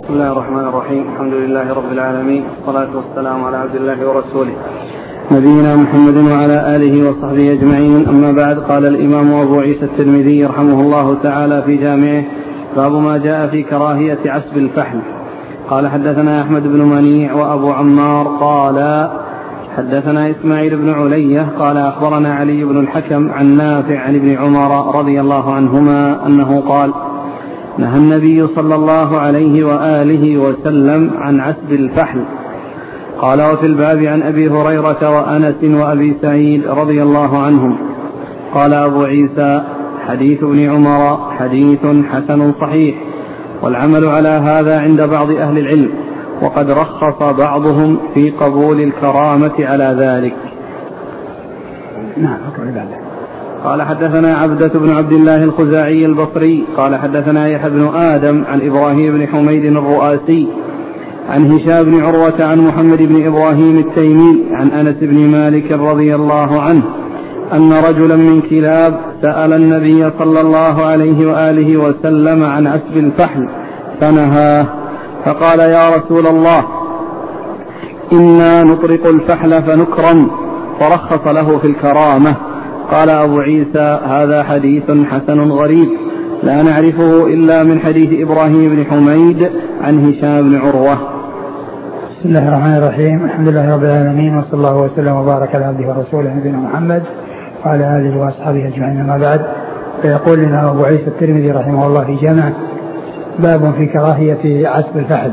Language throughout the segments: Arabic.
بسم الله الرحمن الرحيم. الحمد لله رب العالمين، والصلاة والسلام على عبد الله ورسوله نبينا محمد وعلى آله وصحبه أجمعين. أما بعد، قال الإمام أبو عيسى الترمذي رحمه الله تعالى في جامعه: باب ما جاء في كراهية عسب الفحل. قال: حدثنا أحمد بن منيع وأبو عمار قال: حدثنا إسماعيل بن علية قال: أخبرنا علي بن الحكم عن نافع عن ابن عمر رضي الله عنهما أنه قال: نهى النبي صلى الله عليه وآله وسلم عن عسب الفحل. قال: وفي الباب عن أبي هريرة وأنس وأبي سعيد رضي الله عنهم. قال أبو عيسى: حديث ابن عمر حديث حسن صحيح، والعمل على هذا عند بعض أهل العلم، وقد رخص بعضهم في قبول الكرامة على ذلك. نعم. قال: حدثنا عبدة بن عبد الله الخزاعي البصري قال: حدثنا يحيى بن آدم عن إبراهيم بن حميد الرؤاسي عن هشام بن عروة عن محمد بن إبراهيم التيمي عن أنس بن مالك رضي الله عنه أن رجلا من كلاب سأل النبي صلى الله عليه وآله وسلم عن عسب الفحل فنهاه، فقال: يا رسول الله، إنا نطرق الفحل فنكرم، فرخص له في الكرامة. قال أبو عيسى: هذا حديث حسن غريب، لا نعرفه إلا من حديث إبراهيم بن حميد عن هشام بن عروة. بسم الله الرحمن الرحيم. الحمد لله رب العالمين، وصلى الله وسلم وبارك على عبده ورسوله نبينا محمد وعلى آله وأصحابه أجمعين. ما بعد، فيقول لنا أبو عيسى الترمذي رحمه الله في جامعه: باب في كراهية عسب الفحل.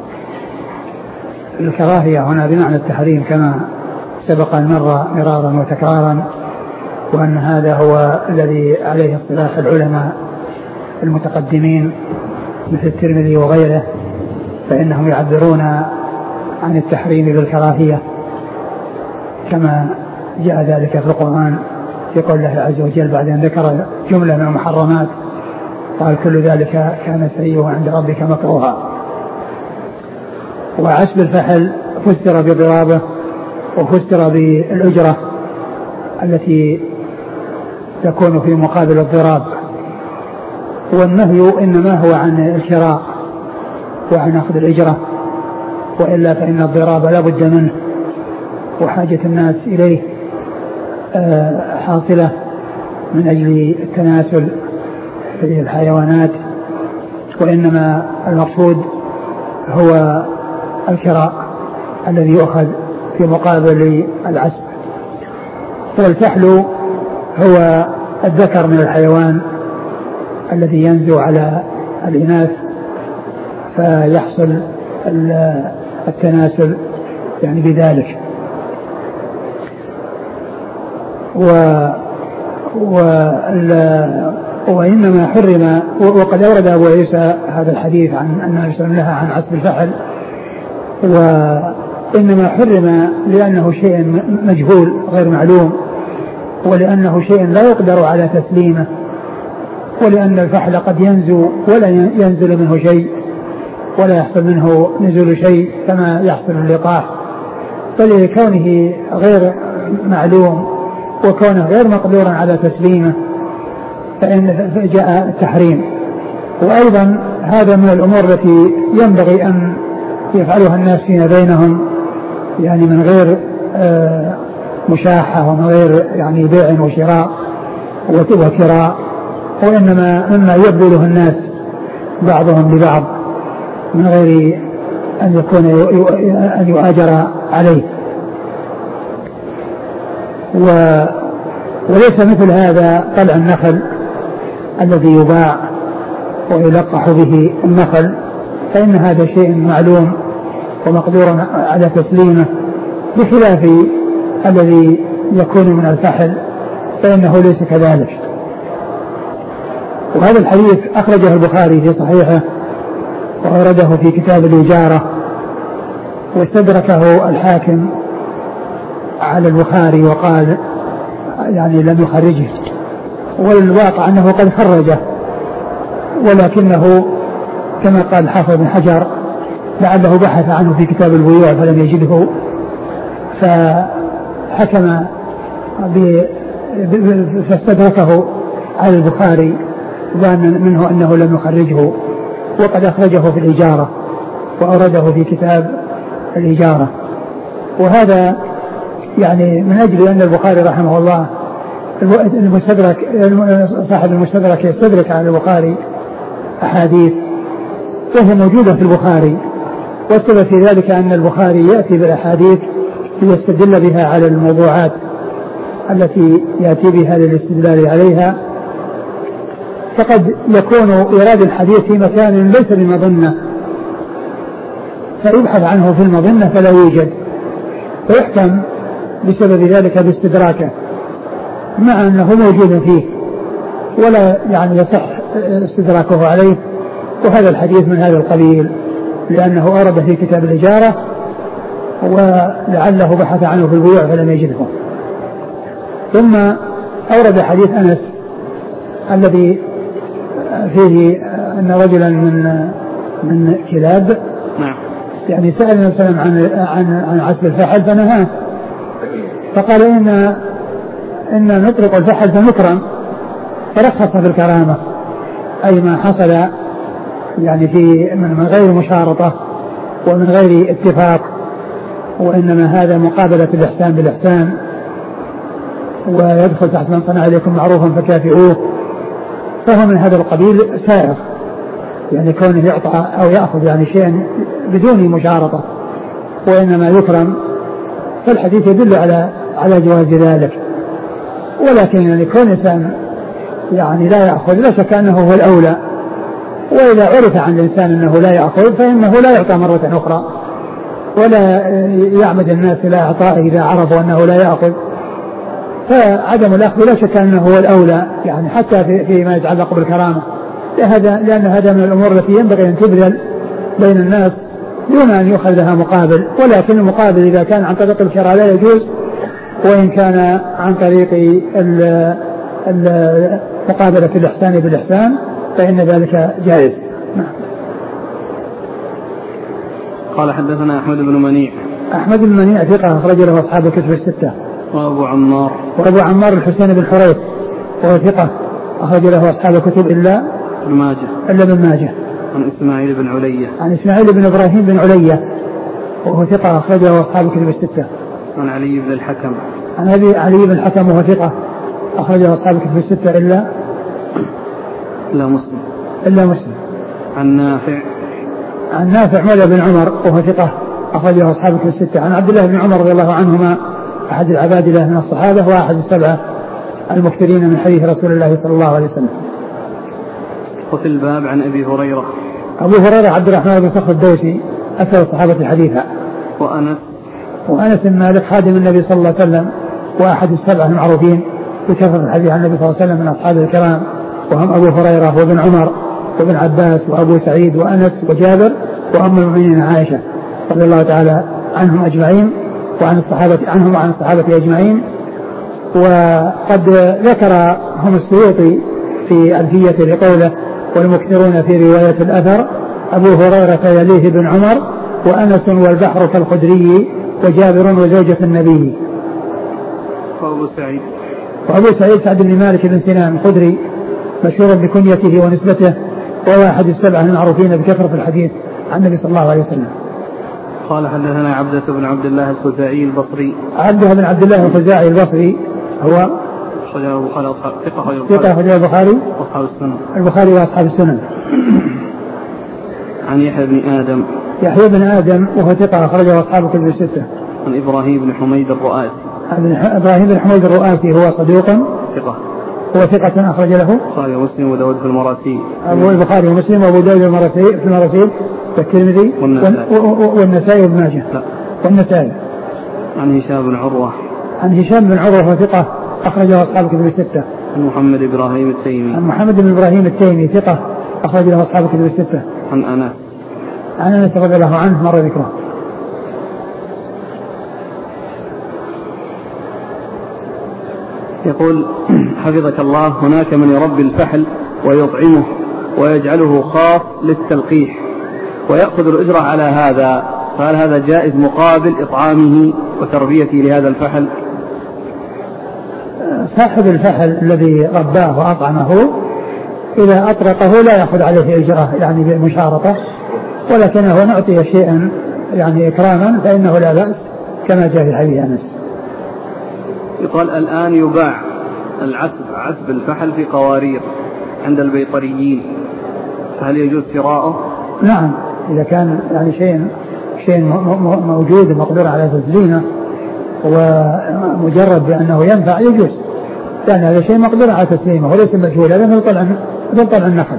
الكراهية هنا بمعنى التحريم كما سبق أن مر مرارا وتكرارا، وأن هذا هو الذي عليه اصطلاح العلماء المتقدمين مثل الترمذي وغيره، فإنهم يعبرون عن التحريم بالكراهية كما جاء ذلك في القرآن في قول الله عز وجل بعد أن ذكر جملة من المحرمات قال: كل ذلك كان سيئه عند ربك مكروها. وعسب الفحل فسر بضرابه وفسر بالأجرة التي تكون في مقابل الضراب، والنهي إنما هو عن الشراء وعن أخذ الأجرة، وإلا فإن الضراب لا بد منه، وحاجة الناس إليه حاصلة من أجل التناسل في الحيوانات، وإنما المقصود هو الكراء الذي يؤخذ في مقابل العسب. والفحل هو الذكر من الحيوان الذي ينزو على الإناث فيحصل التناسل يعني بذلك. وإنما حرم، وقد أورد أبو عيسى هذا الحديث عن أن النبي صلى الله عليه وسلم نهى عن عسب الفحل، وإنما حرم لأنه شيء مجهول غير معلوم، ولأنه شيء لا يقدر على تسليمه، ولأن الفحل قد ينزو ولا ينزل منه شيء، ولا يحصل منه نزول شيء كما يحصل اللقاح، فلكونه غير معلوم وكونه غير مقدور على تسليمه فإن جاء التحريم. وأيضا هذا من الأمور التي ينبغي أن يفعلها الناس فيما بينهم، يعني من غير مشاحة ومن غير يعني بيع وشراء وكراء، وإنما مما يبذله الناس بعضهم لبعض من غير أن يكون أن يؤاجر عليه. وليس مثل هذا طلع النخل الذي يباع ويلقح به النخل، فإن هذا شيء معلوم ومقدور على تسليمه، بخلاف الذي يكون من الفحل فإنه ليس كذلك. وهذا الحديث أخرجه البخاري في صحيحه وأورده في كتاب الإجارة، واستدركه الحاكم على البخاري وقال يعني لم يخرجه، والواقع أنه قد خرجه، ولكنه كما قال حافظ بن حجر لعله بحث عنه في كتاب البيوع فلم يجده، فحكم فاستدركه على البخاري ظانا منه أنه لم يخرجه، وقد أخرجه في الإجارة وأورده في كتاب الإجارة. وهذا يعني من أجل أن البخاري رحمه الله صاحب المستدرك يستدرك على البخاري أحاديث وهي موجودة في البخاري، والسبب في ذلك أن البخاري يأتي بالأحاديث ليستدل بها على الموضوعات التي يأتي بها للاستدلال عليها. فقد يكون إيراد الحديث في مكان ليس بمظنة فيبحث عنه في المظنة فلا يوجد، فيحكم بسبب ذلك باستدراكه مع أنه موجود فيه ولا يعني يصح استدراكه عليه. وهذا الحديث من هذا القبيل لأنه أورد في كتاب الإجارة ولعله بحث عنه في البيوع فلم يجده. ثم أورد حديث أنس الذي فيه أن رجلا من كلاب يعني سأل النبي صلى الله عليه وسلم عن عسب الفحل فنهاه، فقال إن نطلق الفحل فنكرم، فرخص في الكرامة أي ما حصل يعني في من غير مشارطة ومن غير اتفاق، وإنما هذا مقابلة الإحسان بالإحسان، ويدخل تحت من صنع إليكم معروفا فكافئوه. فهو من هذا القبيل سائغ يعني كونه يعطى أو يأخذ يعني شيئا بدون مشارطة وإنما يكرم، فالحديث يدل على جواز ذلك. ولكن يعني كون إنسان يعني لا يأخذ لا شك أنه هو الأولى، وإذا عرف عن الإنسان أنه لا يأخذ فإنه لا يعطى مرة أخرى، ولا يعمد الناس إلى إعطائه إذا عرفوا أنه لا يأخذ. فعدم الأخذ لا شك أنه هو الأولى يعني حتى فيما يتعلق بالكرامة، لأن هذا من الأمور التي ينبغي أن تبذل بين الناس دون أن يؤخذ لها مقابل. ولكن المقابل إذا كان عن طريق الشرع لا يجوز، وإن كان عن طريق مقابلة الإحسان بالإحسان فإن ذلك جائز. قال حدثنا أحمد بن منيع. أحمد بن منيع ثقة أخرج له أصحاب الكتب الستة. وأبو عمار الحسين بن حريث وهو ثقة أخرج له أصحاب الكتب إلا ابن ماجه. عن إسماعيل بن إبراهيم بن علية وهو ثقة أخرج له أصحاب الكتب الستة. عن علي بن الحكم. علي بن الحكم وهو ثقة أخرج له أصحاب الكتب الستة إلا مسلم. عن نافع مولى بن عمر وهو ثقة أخرج له أصحاب الكتب الستة. عن عبد الله بن عمر رضي الله عنهما أحد العبادلة من الصحابة وأحد السبعة المكثرين من حديث رسول الله صلى الله عليه وسلم. وفي الباب عن أبي هريرة. أبو هريرة عبد الرحمن بن صخر الدوسي أكثر الصحابة حديثا. وأنس بن مالك خادم النبي صلى الله عليه وسلم وأحد السبعة المعروفين بكثرة الحديث عن النبي صلى الله عليه وسلم من أصحابه الكرام، وهم أبو هريرة وابن عمر وابن عباس وأبو سعيد وأنس وجابر وأم المؤمنين عائشة رضي الله تعالى عنهم أجمعين وعن الصحابة أجمعين. وقد ذكرهم السيوطي في ألفية لقوله والمكثرون في رواية الأثر أبو هريرة يليه بن عمر وأنس والبحر كالخدري وجابر وزوجة النبي. وأبو سعيد سعد بن مالك بن سنان الخدري مشهور بكنيته ونسبته، وهو أحد السبعة المعروفين بكثرة الحديث عن النبي صلى الله عليه وسلم. قال حدثنا عبدة بن عبد الله الخزاعي البصري. عبدة بن عبد الله الخزاعي البصري هو ثقة أخرجه البخاري وأصحاب السنن. عن يحيى بن آدم وهو ثقة أخرجه أصحاب الكتب الستة. عن إبراهيم بن حميد الرؤاسي هو صدوق ثقة أخرج له البخاري ومسلم وداود في المراسيل. البخاري ومسلم وأبو داود في المراسيل والترمذي والنسائي وابن ماجه والنسائي. عن هشام بن عروة وهو ثقة أخرجه أصحاب الكتب الستة. عن محمد بن إبراهيم التيمي ثقة أخرج له أصحاب الكتب الستة. عن أنس رضي الله عنه مر ذكره. يقول حفظك الله هناك من يربي الفحل ويطعمه ويجعله خاص للتلقيح ويأخذ الأجرة على هذا، فهل هذا جائز مقابل إطعامه وتربيته لهذا الفحل؟ صاحب الفحل الذي رباه وأطعمه إذا أطرقه لا يأخذ عليه إجرة يعني بمشارطة، ولكنه نعطي شيئا يعني إكراما فإنه لا بأس كما جاء في حديث أنس. يقال الآن يباع عسب الفحل في قوارير عند البيطريين، هل يجوز شراؤه؟ نعم، إذا كان يعني شيء موجود ومقدور على تسليمه ومجرد بأنه ينفع يجوز، لأن هذا شيء مقدور على تسليمه وليس مجهول، هذا من طلع النخل.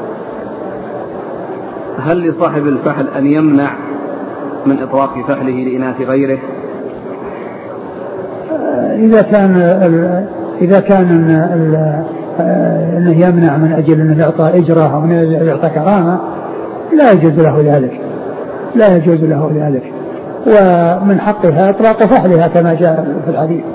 هل لصاحب الفحل أن يمنع من إطلاق فحله لإناث غيره؟ إذا كان أنه يمنع من أجل أنه يعطى إجرة أو من أجل يعطى كرامة لا يجوز له ذلك، ومن حقها إطلاق فحلها كما جاء في الحديث.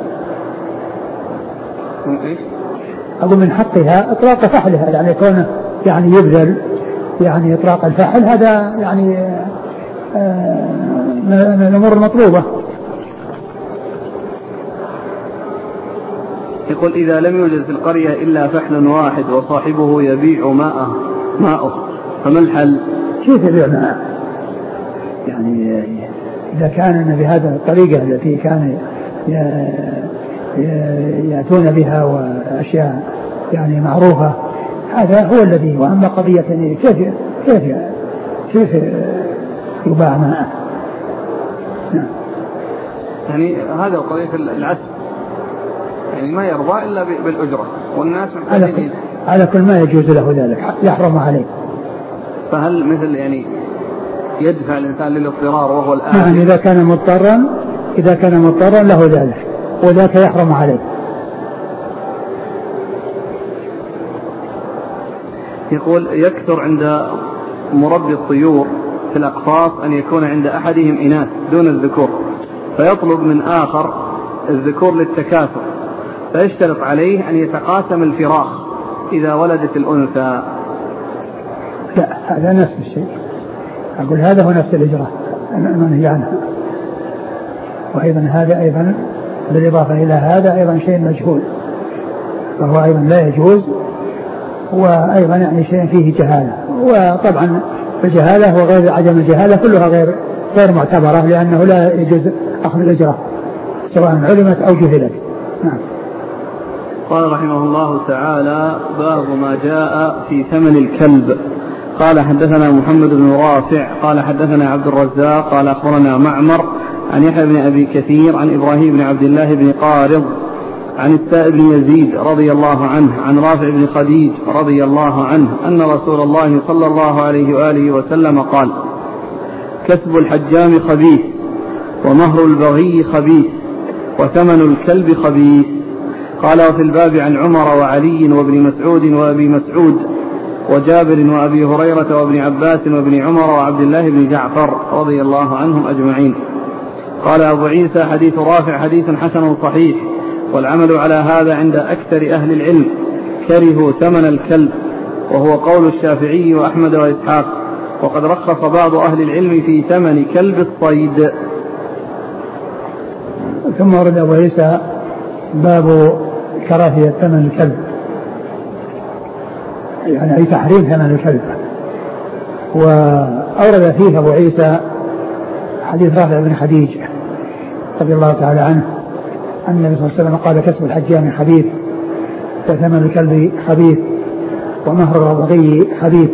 أقول من حقها إطلاق فحلها، يعني كونه يعني يبذل يعني إطلاق الفحل، هذا يعني من الأمور المطلوبة. يقول إذا لم يوجد في القرية إلا فحل واحد وصاحبه يبيع ماءه فما الحل؟ كيف يبيع ماءه؟ يعني إذا كان بهذا الطريقة التي كان يأتون بها وأشياء يعني معروفة، هذا هو الذي. وأما قضية يعني كيف يباع ماءه؟ يعني هذا قضية العسب، يعني ما يرضى إلا بالأجرة والناس محتاجين على كل ما يجوز له ذلك يحرم عليه. فهل مثل يعني يدفع الإنسان للاضطرار وهو الآن؟ نعم، إذا كان مضطرا له ذلك وذاك يحرم عليه. يقول يكثر عند مربي الطيور في الأقفاص أن يكون عند أحدهم إناث دون الذكور، فيطلب من آخر الذكور للتكاثر، فيشترط عليه أن يتقاسم الفراخ إذا ولدت الأنثى. لا، هذا نفس الشيء، أقول هذا هو نفس الإجراء المنهي عنها. وأيضا هذا أيضا بالإضافة إلى هذا أيضا شيء مجهول، فهو أيضا لا يجوز، وأيضا يعني شيء فيه جهالة. وطبعا الجهالة وغير عدم الجهالة كلها غير معتبرة، لأنه لا يجوز أخذ الإجراء سواء علمت أو جهلت. نعم. قال رحمه الله تعالى: باب ما جاء في ثمن الكلب. قال حدثنا محمد بن رافع قال حدثنا عبد الرزاق قال أخبرنا معمر عن يحيى بن أبي كثير عن إبراهيم بن عبد الله بن قارض عن السائب بن يزيد رضي الله عنه عن رافع بن خديج رضي الله عنه أن رسول الله صلى الله عليه وآله وسلم قال: كسب الحجام خبيث، ومهر البغي خبيث، وثمن الكلب خبيث. قال: وفي الباب عن عمر وعلي وابن مسعود وأبي مسعود وجابر وأبي هريرة وابن عباس وابن عمر وعبد الله بن جعفر رضي الله عنهم أجمعين. قال أبو عيسى: حديث رافع حديث حسن صحيح، والعمل على هذا عند أكثر أهل العلم، كرهوا ثمن الكلب، وهو قول الشافعي وأحمد وإسحاق، وقد رخص بعض أهل العلم في ثمن كلب الصيد. ثم ورد أبو عيسى باب كراهية ثمن الكلب، يعني أي تحريم ثمن الكلب. وأورد فيه أبو عيسى حديث رافع بن خديج رضي الله تعالى عنه أن النبي صلى الله عليه وسلم قال: كسب الحجام خبيث، وثمن الكلب خبيث، ومهر البغي خبيث.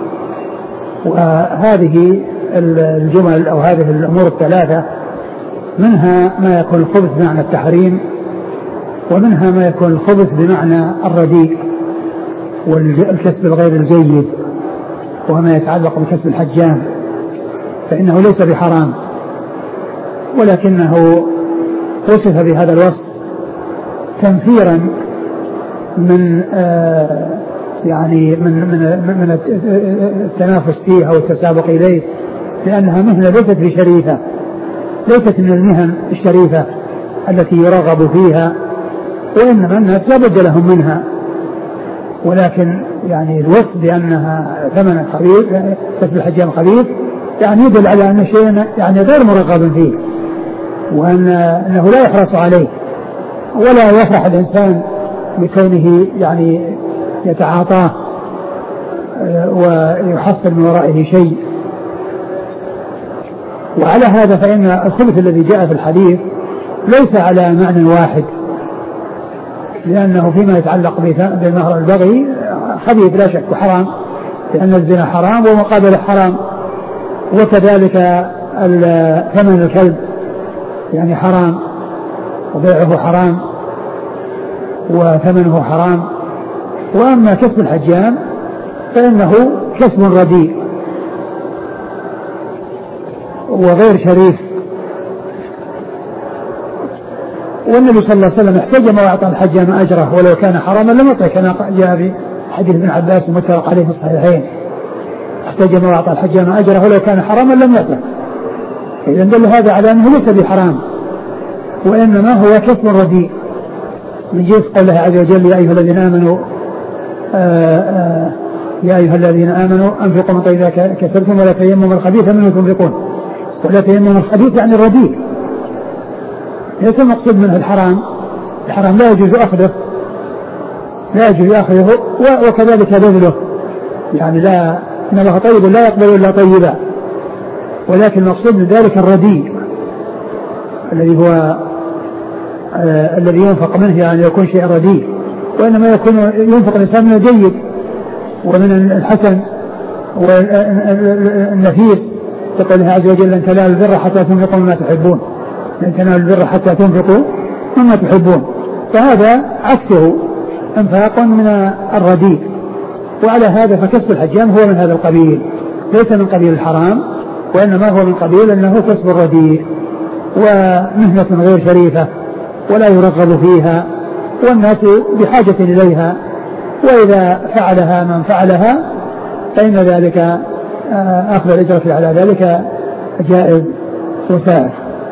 وهذه الجمل أو هذه الأمور الثلاثة منها ما يكون الخبث بمعنى التحريم، ومنها ما يكون الخبث بمعنى الرديء والكسب الغير الجيد، وما يتعلق بكسب الحجام فإنه ليس بحرام، ولكنه وصف بهذا الوصف تنفيرا من يعني من التنافس فيه أو التسابق إليه، لأنها مهنة ليست بشريفة، ليست من المهن الشريفة التي يرغب فيها، وإنما الناس لا بد لهم منها. ولكن يعني الوصف بأنها ثمن خبيث، كسب الحجام خبيث، يعني يدل على أن شيء يعني غير مرغب فيه، وأنه لا يحرص عليه، ولا يفرح الإنسان بكونه يعني يتعاطاه ويحصل من ورائه شيء، وعلى هذا فإن الخبث الذي جاء في الحديث ليس على معنى واحد، لأنه فيما يتعلق بمهر البغي خبيث لا شك وحرام، لأن الزنا حرام ومقابله حرام، وكذلك ثمن الكلب يعني حرام وبيعه حرام وثمنه حرام. وأما كسب الحجام فإنه كسب رديء وغير شريف. والنبي صلى الله عليه وسلم احتجم وأعطى الحجام أجره ولو كان حراما لم يعطه، كما جاء في حديث ابن عباس المتفق عليه في الصحيحين، احتجم وأعطى الحجام أجره ولو كان حراما لم يعطه. إذن دل هذا على أنه ليس بحرام وإنما هو كسب رديء، من جنس قوله عز وجل يا أيها الذين آمنوا أنفقوا من طيبات كسبتم ولا تيمموا الخبيث منه تنفقون. ولا تيمموا الخبيث يعني الرديء، ليس المقصود منه الحرام. الحرام لا يجوز أخذه، وكذلك بذله، يعني لا، إن الله طيب لا يقبل إلا طيبا، ولكن المقصود من ذلك الرديء الذي هو الذي ينفق منه، يعني يكون شيء رديء، وإنما ينفق الإنسان من الجيد ومن الحسن والنفيس. يقول الله عز وجل لن تنالوا البر حتى تنفقوا مما تحبون، لن تنالوا البر حتى تنفقوا مما تحبون، فهذا عكسه انفاق من الرديء. وعلى هذا فكسب الحجام هو من هذا القبيل، ليس من قبيل الحرام، وإنما هو من قبيل أنه كسب الرديء ومهنة غير شريفة ولا يرغب فيها، والناس بحاجة إليها، وإذا فعلها من فعلها فإن ذلك أخذ الأجرة على ذلك جائز وسائر.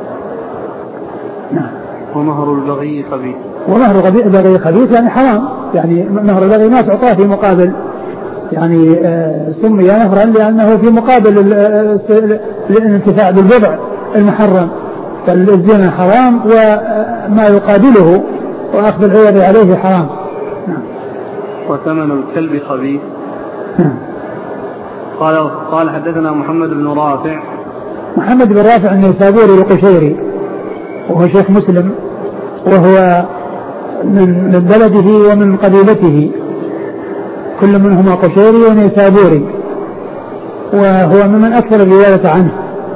نعم. ومهر البغي خبيث. ومهر البغي خبيث يعني حرام، يعني مهر البغي ما تعطاه في مقابل، يعني سمي مهرا لأنه في مقابل الانتفاع بالبضع المحرم، فالزنا حرام وما يقابله وأخذ العوض عليه حرام. نعم. وثمن الكلب خبيث. نعم. قال حدثنا محمد بن رافع. محمد بن رافع النيسابوري القشيري، وهو شيخ مسلم، وهو من بلده ومن قبيلته، كل منهما قشيري ونيسابوري، وهو ممن أكثر الرواية عنه.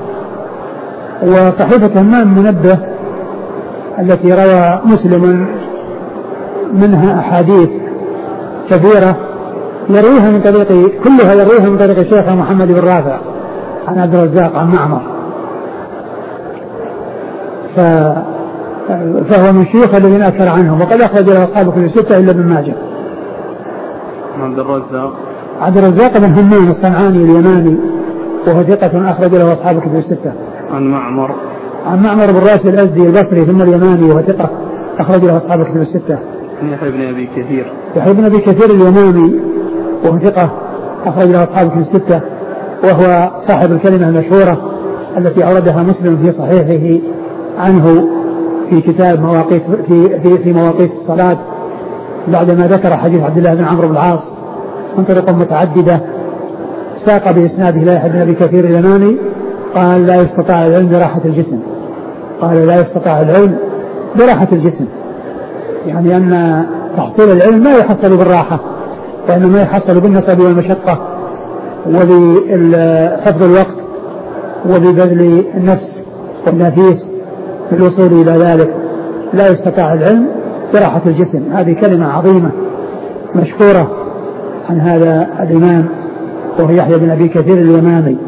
وصحيفة همام منبه التي روى مسلم منها أحاديث كثيرة يرويها من طريق، كلها يرويها من طريق الشيخ محمد بن رافع عن عبد الرزاق عن معمر، فهو من شيوخ الذين أكثر عنهم، وقد أخرج له أصحاب كتب الستة إلا ابن ماجه. عبد الرزاق بن همام الصنعاني اليماني، وهو ثقة أخرج له أصحاب كتب الستة. عن معمر بن راشد الأزدي البصري ثم اليماني، وهو ثقة أخرج له أصحاب كتب الستة. يحيى بن أبي كثير اليماني، وهو ثقة أخرج له أصحاب كتب الستة، وهو صاحب الكلمة المشهورة التي أوردها مسلم في صحيحه عنه في كتاب مواقيت في مواقيت الصلاة، بعدما ذكر حديث عبد الله بن عمرو بن العاص من طرق متعددة ساق بإسناده لا يحيى بن أبي كثير اليماني قال لا يستطاع العلم براحة الجسم، قال لا يستطاع العلم براحة الجسم، يعني أن تحصيل العلم ما يحصل بالراحة، وإنما يحصل بالنصب والمشقة وبحفظ الوقت وببذل النفس والنفيس في الوصول إلى ذلك. لا يستطاع العلم براحة الجسم، هذه كلمة عظيمة مشهورة عن هذا الإمام وهو يحيى بن أبي كثير اليمامي.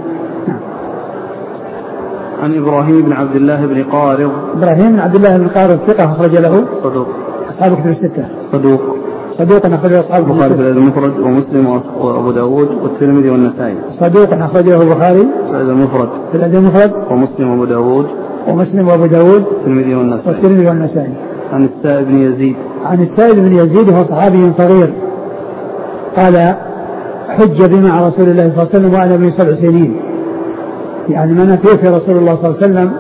عن إبراهيم بن عبد الله بن قارض. إبراهيم بن عبد الله بن قارض ثقة أخرج له صدوق أصحاب كتب الستة. صدوق أخرج له أصحاب البخاري في المفرد ومسلم وأبو داود والترمذي والنسائي. صدوق أخرج له البخاري في المفرد ومسلم وأبو داود والترمذي والنسائي. عن السائب بن يزيد وهو صحابي صغير قال حج بما مع رسول الله صلى الله عليه وسلم وأنا ابن 7 سنين، يعني من توفي رسول الله صلى الله عليه وسلم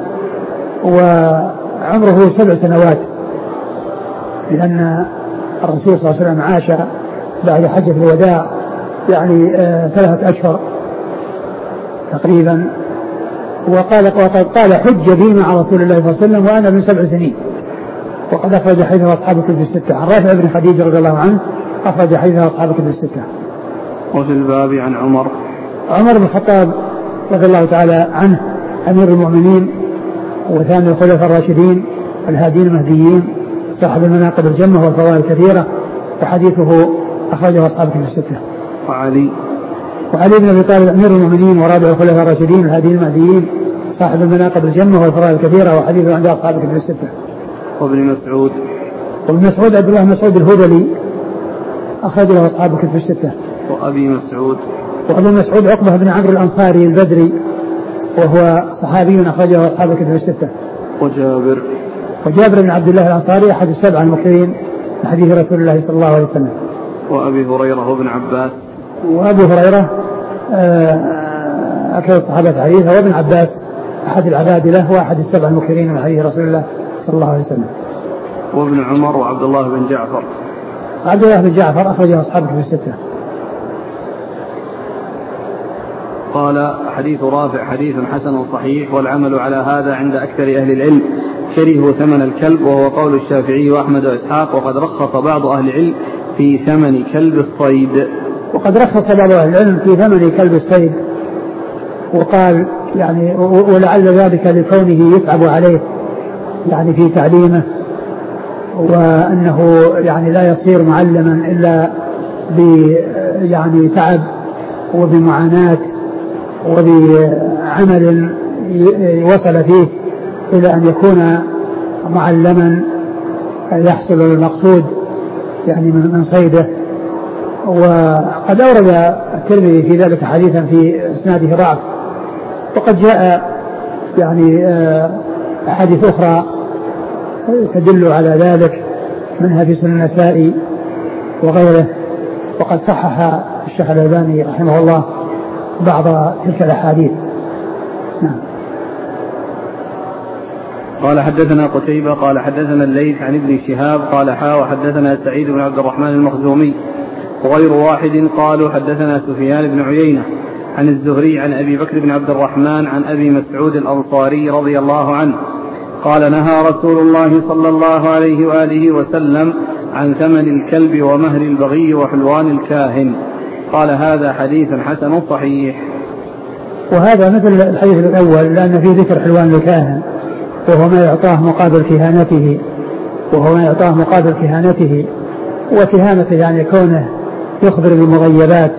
وعمره 7 سنوات، لأن الرسول صلى الله عليه وسلم عاش بعد حجة الوداع يعني 3 أشهر تقريبا، وقد قال حج بي مع رسول الله صلى الله عليه وسلم وأنا ابن 7 سنين. وقد أخرج حديثه أصحاب الكتب الستة. عن رافع بن خديج رضي الله عنه أخرج حديثه أصحاب الكتب الستة. وفي الباب عن عمر بن الخطاب رضي الله تعالى عنه أمير المؤمنين وثاني الخلفاء الراشدين الهادين المهديين صاحب المناقب الجمة والفوائد الكثيرة، وحديثه أخرجه أصحاب الكتب الستة. وعلي بن أبي طالب أمير المؤمنين ورابع الخلفاء الراشدين الهادين المهديين صاحب المناقب الجمة والفوائد الكثيرة، وحديثه عند أصحاب الكتب الستة. وابن مسعود عبد الله مسعود الهذلي أخرج له أصحاب الكتب الستة. وأبي مسعود عقبة بن عمرو الأنصاري البدري وهو صحابي أخرجه أصحاب الكتب الستة. وجابر بن عبد الله الأنصاري أحد 7 المكثرين لحديث رسول الله صلى الله عليه وسلم. وأبي هريرة وابن عباس. وأبو هريرة أكثر الصحابة حديثا، وابن عباس أحد العبادلة وأحد 7 المكثرين من حديث رسول الله صلى الله عليه وسلم. وابن عمر وعبد الله بن جعفر. عبد الله بن جعفر أخرجه أصحاب الكتب الستة. قال حديث رافع حديث حسن صحيح، والعمل على هذا عند أكثر أهل العلم. كرهوا ثمن الكلب، وهو قول الشافعي وأحمد وإسحاق، وقد رخص بعض أهل العلم في ثمن كلب الصيد. وقد رخص بعض أهل العلم في ثمن كلب الصيد، وقال يعني ولعل ذلك لكونه يتعب عليه يعني في تعليمه، وأنه يعني لا يصير معلما إلا يعني تعب وبمعاناة وبعمل وصل فيه إلى أن يكون معلما يحصل المقصود يعني من صيده. وقد أورد الترمذي في ذلك حديثا في إسناده ضعف، وقد جاء يعني أحاديث أخرى تدل على ذلك منها في سنن النسائي وغيره، وقد صحح الشيخ الألباني رحمه الله بعض تلك الأحاديث. نعم. قال حدثنا قتيبة قال حدثنا الليث عن ابن شهاب قال وحدثنا سعيد بن عبد الرحمن المخزومي وغير واحد قالوا حدثنا سفيان بن عيينة عن الزهري عن أبي بكر بن عبد الرحمن عن أبي مسعود الأنصاري رضي الله عنه قال نهى رسول الله صلى الله عليه وآله وسلم عن ثمن الكلب ومهر البغي وحلوان الكاهن. قال هذا حديث حسن صحيح. وهذا مثل الحديث الأول، لأن فيه ذكر حلوان الكاهن وهو ما يعطاه مقابل كهانته، وكهانته يعني كونه يخبر بالمغيبات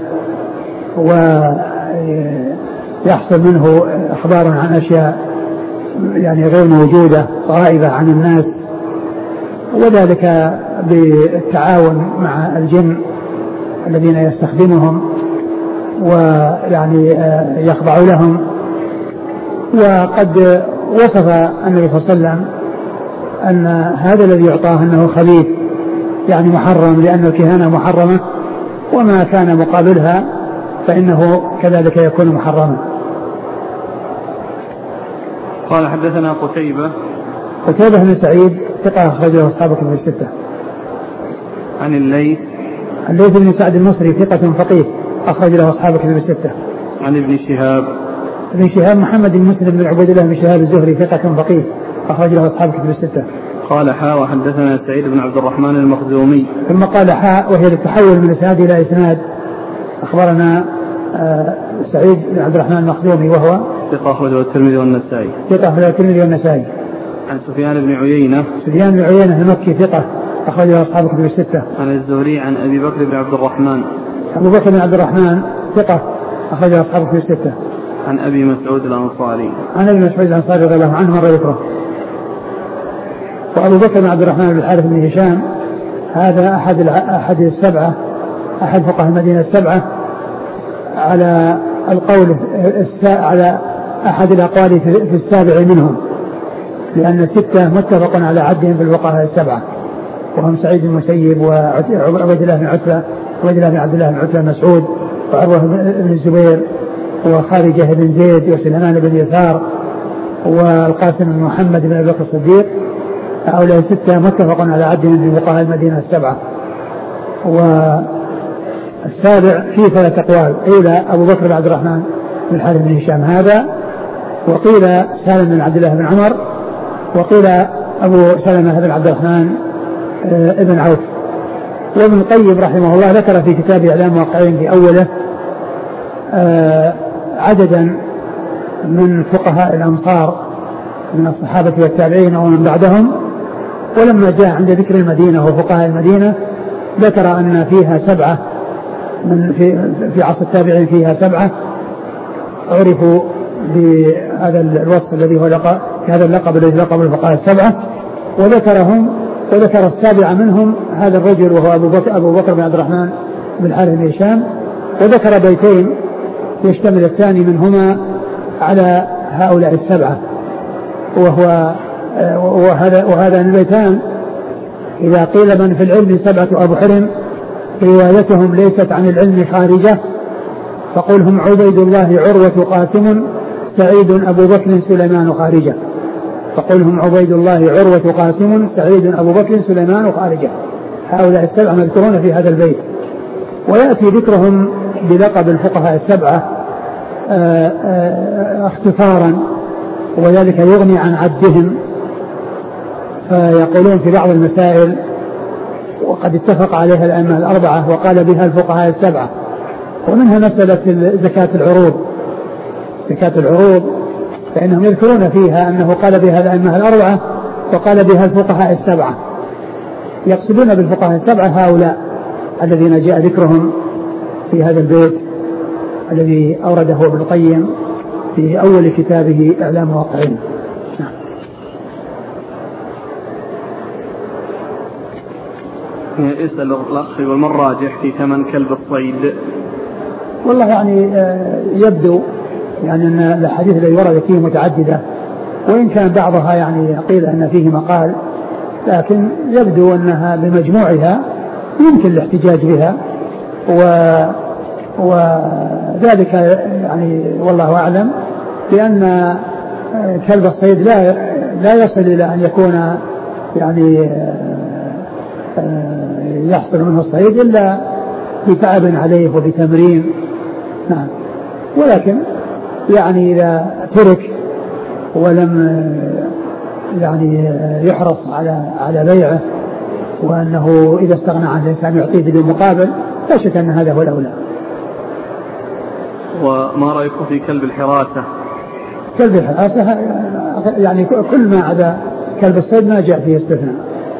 ويحصل منه أخبار عن أشياء يعني غير موجودة غائبة عن الناس، وذلك بالتعاون مع الجن الذين يستخدمهم ويعني يخضع لهم. وقد وصف النبي صلى الله عليه وسلم أن هذا الذي يعطاه أنه خبيث يعني محرم، لأن الكهانة محرمة، وما كان مقابلها فإنه كذلك يكون محرما. قال حدثنا قتيبة بن سعيد ثقة أخرجه أصحاب الكتب الستة. عن الليث بن سعد المصري ثقة فقيه أخرج له أصحاب الكتب الستة. عن ابن شهاب محمد بن مسلم بن عبيد الله بن شهاب الزهري ثقة فقيه أخرج له أصحاب الكتب الستة. قال وحدثنا سعيد بن عبد الرحمن المخزومي، ثم قال وهي للتحول من إسناد إلى إسناد. أخبرنا سعيد بن عبد الرحمن المخزومي وهو ثقة أخرجه الترمذي والنسائي. عن سفيان بن عيينة المكي ثقة أخرجه أصحاب الكتب الستة. عن الزهري عن أبي بكر بن عبد الرحمن ثقة أخرجه أصحاب الكتب الستة. عن أبي مسعود الأنصاري رضي الله عنه مر ذكره. وأبو بكر بن عبد الرحمن بن الحارث بن هشام هذا أحد السبعة، أحد فقهاء المدينة السبعة، على أحد الأقوال في السابع منهم، لأن 6 متفق على عدهم في الفقهاء السبعة، وهم سعيد بن المسيب وعبيد الله بن عبد الله بن عتبة مسعود وعروة بن الزبير وخارجة بن زيد وسليمان بن يسار والقاسم بن محمد بن أبي بكر الصديق. هؤلاء 6 متفق على عدهم في فقهاء المدينة السبعة. والسابع فيه 3 أقوال. قيل أبو بكر بن عبد الرحمن بن الحارث بن هشام هذا، وقيل سالم بن عبد الله بن عمر، وقيل أبو سلمة بن عبد الرحمن ابن عوف. وابن القيم رحمه الله ذكر في كتاب إعلام الموقعين في أوله عددا من فقهاء الأمصار من الصحابة والتابعين ومن بعدهم، ولما جاء عند ذكر المدينة وفقهاء المدينة ذكر أن فيها 7 في عصر التابعين فيها 7 عرفوا بهذا الوصف الذي هو هذا اللقب الذي لقب الفقهاء 7، وذكر 7 منهم هذا الرجل وهو أبو بكر بن عبد الرحمن بن حارث بن هشام، وذكر بيتين يشتمل الثاني منهما على هؤلاء 7، وهذا البيتان إذا قيل من في العلم 7 أبو حرم روايتهم ليست عن العلم خارجة فقل هم عبيد الله عروة قاسم سعيد أبو بكر سليمان خارجة، فقل هم عبيد الله عروة قاسم سعيد أبو بكر سليمان خارجة. هؤلاء 7 مذكورون في هذا البيت، ويأتي ذكرهم بلقب الفقهاء 7 اختصارا، وذلك يغني عن عدهم. فيقولون في بعض المسائل وقد اتفق عليها الأئمة 4 وقال بها الفقهاء 7، ومنها مسألة زكاة العروض فإنهم يذكرون فيها أنه قال بها الأئمة 4 وقال بها الفقهاء 7، يقصدون بالفقهاء 7 هؤلاء الذين جاء ذكرهم في هذا البيت الذي أورده ابن القيم في أول كتابه إعلام الموقعين. يسأل الأخ والما الراجح في ثمن كلب الصيد؟ والله يعني يبدو يعني أن الحديث الذي ورد فيه متعددة، وإن كان بعضها يعني قيل أن فيه مقال، لكن يبدو أنها بمجموعها يمكن الاحتجاج بها، وذلك يعني والله أعلم، لأن كلب الصيد لا يصل إلى أن يكون يعني يحصل منه الصيد إلا بتعب عليه وبتمرين. نعم، ولكن يعني إذا ترك ولم يعني يحرص على بيعه، وأنه إذا استغنى عن الإنسان يعطيه بدون مقابل، لا شك أن هذا هو الأولى. وما رأيكم في كلب الحراسة؟ كلب الحراسة يعني كل ما عدا كلب الصيد ما جاء فيه استثناء.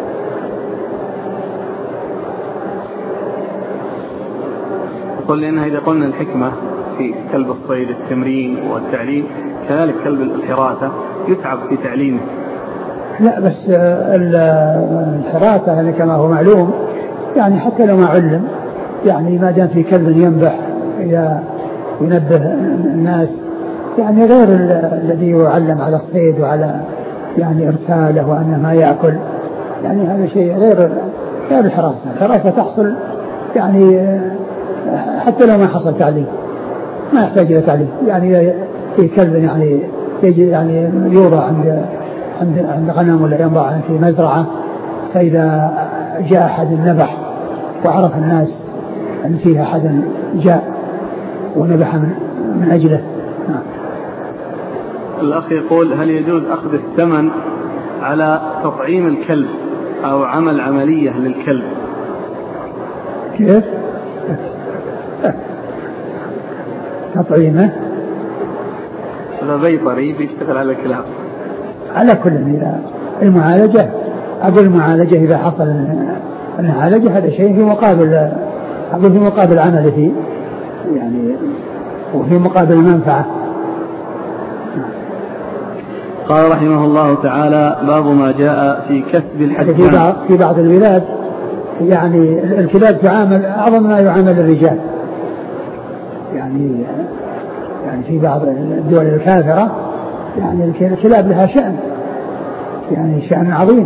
يقول لأنها إذا قلنا الحكمة في كلب الصيد التمرين والتعليم، كذلك كلب الحراسة يتعب في تعليمه. لا بس الحراسة يعني كما هو معلوم يعني حتى لو ما علم، يعني ما دام في كلب ينبح ينبه الناس، يعني غير الذي يعلم على الصيد وعلى يعني إرساله وأنه ما يأكل، يعني هذا شيء غير الحراسة. الحراسة تحصل يعني حتى لو ما حصل تعليم، ما يحتاج إلى تعليم. يعني في كلب يعني يجي يعني يوضع عند غنم ولا ينضع في مزرعة، فإذا جاء أحد النبح وعرف الناس أن فيها أحد جاء ونبح من أجله. الأخ يقول هل يجوز أخذ الثمن على تطعيم الكلب أو عمل عملية للكلب؟ كيف؟ تطعيمه؟ هذا بيطري بيشتغل على الكلاب. على كل إذا المعالجة إذا حصل المعالجة هذا شيء في مقابل عمله يعني، وفي مقابل المنفعة. قال رحمه الله تعالى: باب ما جاء في كسب الحجام. في بعض البلاد يعني الكلاب تعامل أعظم ما يعامل الرجال، يعني في بعض الدول الكافرة يعني الكلاب لها شأن، يعني شأن عظيم.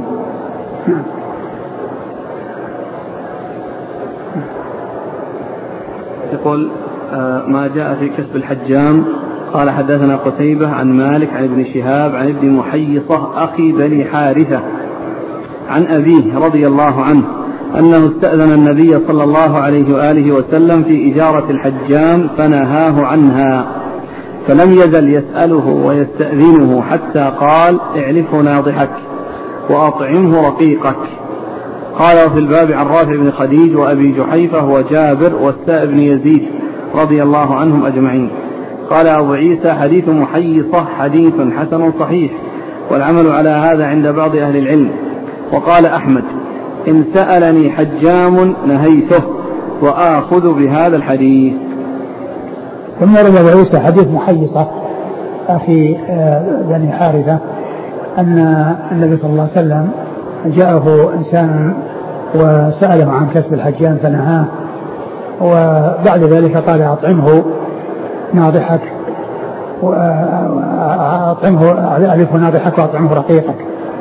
يقول ما جاء في كسب الحجام. قال حدثنا قتيبة عن مالك عن ابن شهاب عن ابن محيصة أخي بني حارثة عن أبيه رضي الله عنه أنه استأذن النبي صلى الله عليه وآله وسلم في إجارة الحجام فنهاه عنها، فلم يزل يسأله ويستأذنه حتى قال: اعلف ناضحك وأطعمه رقيقك. قال: وفي الباب عن رافع بن خديج وأبي جحيفة وجابر والسائب بن يزيد رضي الله عنهم أجمعين. قال أبو عيسى: حديث محيصة حديث حسن صحيح، والعمل على هذا عند بعض أهل العلم. وقال أحمد: إن سألني حجام نهيته وآخذ بهذا الحديث. ثم روى أبو عيسى حديث محيصة أخي بني حارثة أن النبي صلى الله عليه وسلم جاءه إنسان وسأله عن كسب الحجام فنهاه، وبعد ذلك قال: أطعمه ناضحك وأطعمه ألف ناضحك وأطعمه رقيقك.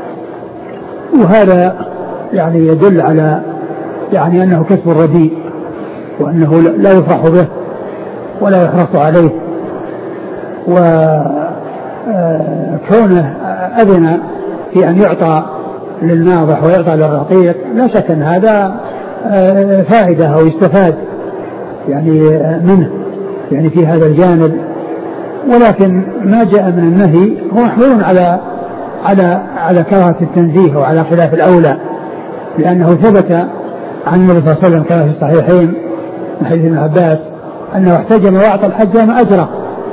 وهذا يعني يدل على يعني أنه كسب رديء، وأنه لا يفرح به ولا يحرص عليه، وكونه أذن في أن يعطى للناضح ويعطى للرقيق لا شك أن هذا فائدة أو يستفاد يعني منه يعني في هذا الجانب. ولكن ما جاء من النهي هو محمول على كراهة التنزيه وعلى خلاف الأولى، لأنه ثبت عن النبي صلى الله عليه وسلم كما في الصحيحين من حديث ابن عباس أنه احتجم وأعطى الحجام أجره،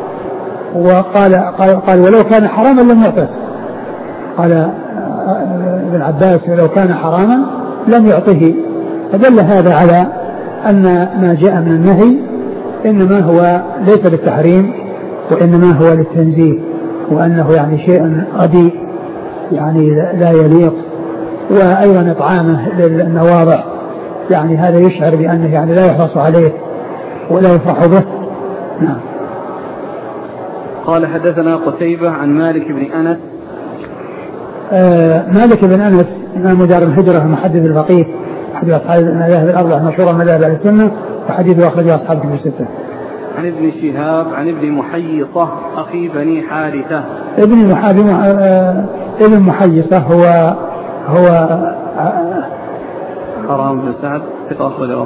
وقال: ولو كان حراما لم يعطه. قال ابن عباس: ولو كان حراما لم يعطه. فدل هذا على أن ما جاء من النهي إنما هو ليس للتحريم وإنما هو للتنزيه، وأنه يعني شيء رديء يعني لا يليق. وأيضا إطعامه للنواضح يعني هذا يشعر بأنه يعني لا يحرص عليه ولا يفرح به. نعم. قال: حدثنا قتيبة عن مالك بن أنس. مالك بن أنس إمام دار الهجرة محدث الفقيه، أحد أصحاب المذاهب الأربعة مشهورة مذاهب أهل السنة، وحديثه أخرجه أصحاب الكتب الستة. عن ابن شهاب عن ابن محيصة أخي بني حارثة. ابن محيصة هو حرام بن سعد هو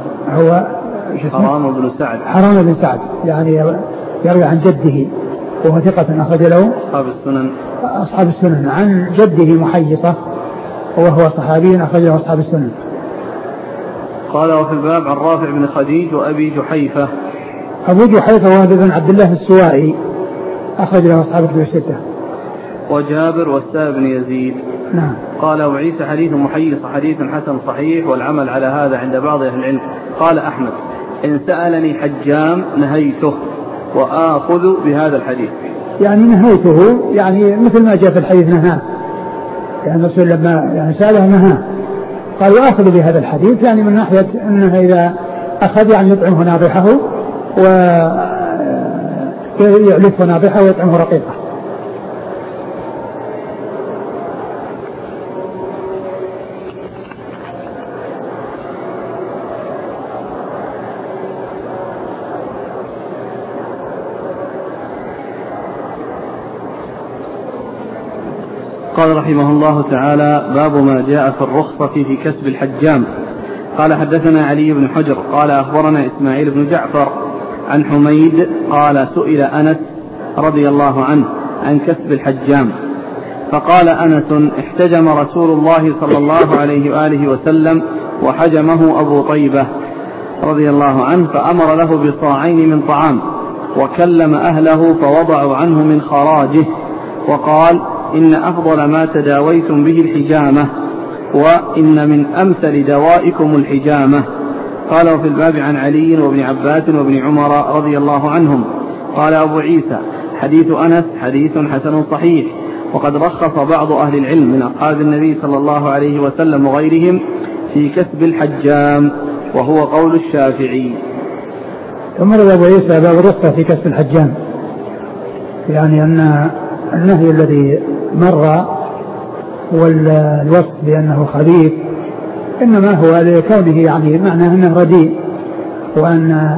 حرام بن سعد يعني يروي عن جده وهو ثقة أخرج له أصحاب السنن عن جده محيصة وهو صحابي أخرج له أصحاب السنن. قال: وفي الباب عن رافع بن خديج وأبي جحيفة. أبو جحيفة وهو بن عبد الله السوائي أخرج له أصحاب الكتب الستة. وجابر والسائب بن يزيد. نعم. قال أبو عيسى: حديث محيص حديث حسن صحيح، والعمل على هذا عند بعض أهل العلم. قال أحمد: إن سألني حجام نهيته وآخذ بهذا الحديث. يعني نهيته يعني مثل ما جاء في الحديث نهاه، يعني الرسول لما يعني سأله نهاه قال: وآخذ بهذا الحديث، يعني من ناحية أنه إذا أخذ يعني يطعمه ناضحه ويعلفه ناضحه ويطعمه رقيقه. قال رحمه الله تعالى: باب ما جاء في الرخصة في كسب الحجام. قال: حدثنا علي بن حجر قال: أخبرنا إسماعيل بن جعفر عن حميد قال: سئل أنس رضي الله عنه عن كسب الحجام، فقال أنس: احتجم رسول الله صلى الله عليه وآله وسلم وحجمه أبو طيبة رضي الله عنه، فأمر له بصاعين من طعام، وكلم أهله فوضعوا عنه من خراجه، وقال: إن أفضل ما تداويتم به الحجامة، وإن من أمثل دوائكم الحجامة. قال: وفي الباب عن علي وابن عباس وابن عمر رضي الله عنهم. قال أبو عيسى: حديث أنس حديث حسن صحيح، وقد رخص بعض أهل العلم من أصحاب النبي صلى الله عليه وسلم وغيرهم في كسب الحجام، وهو قول الشافعي. ثم رد أبو عيسى باب الرخصة في كسب الحجام، يعني أن النهي الذي مر والوصف بأنه خبيث إنما هو لكونه يعني معناه أنه رديء، وأن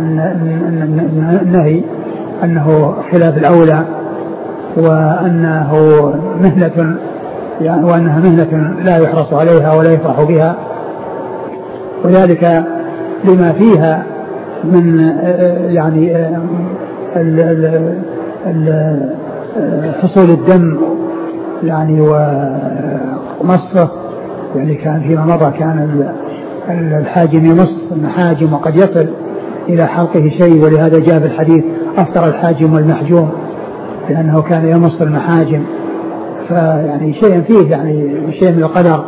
النهي أنه خلاف الأولى، وأنه مهنة يعني وأنها مهنة لا يحرص عليها ولا يفرح بها، وذلك لما فيها من يعني حصول الدم يعني ومصه، يعني كان فيما مضى كان الحاجم يمص المحاجم وقد يصل إلى حلقه شيء، ولهذا جاء بالحديث أفطر الحاجم والمحجوم لأنه كان يمص المحاجم، فيعني شيء فيه يعني شيء من القدر،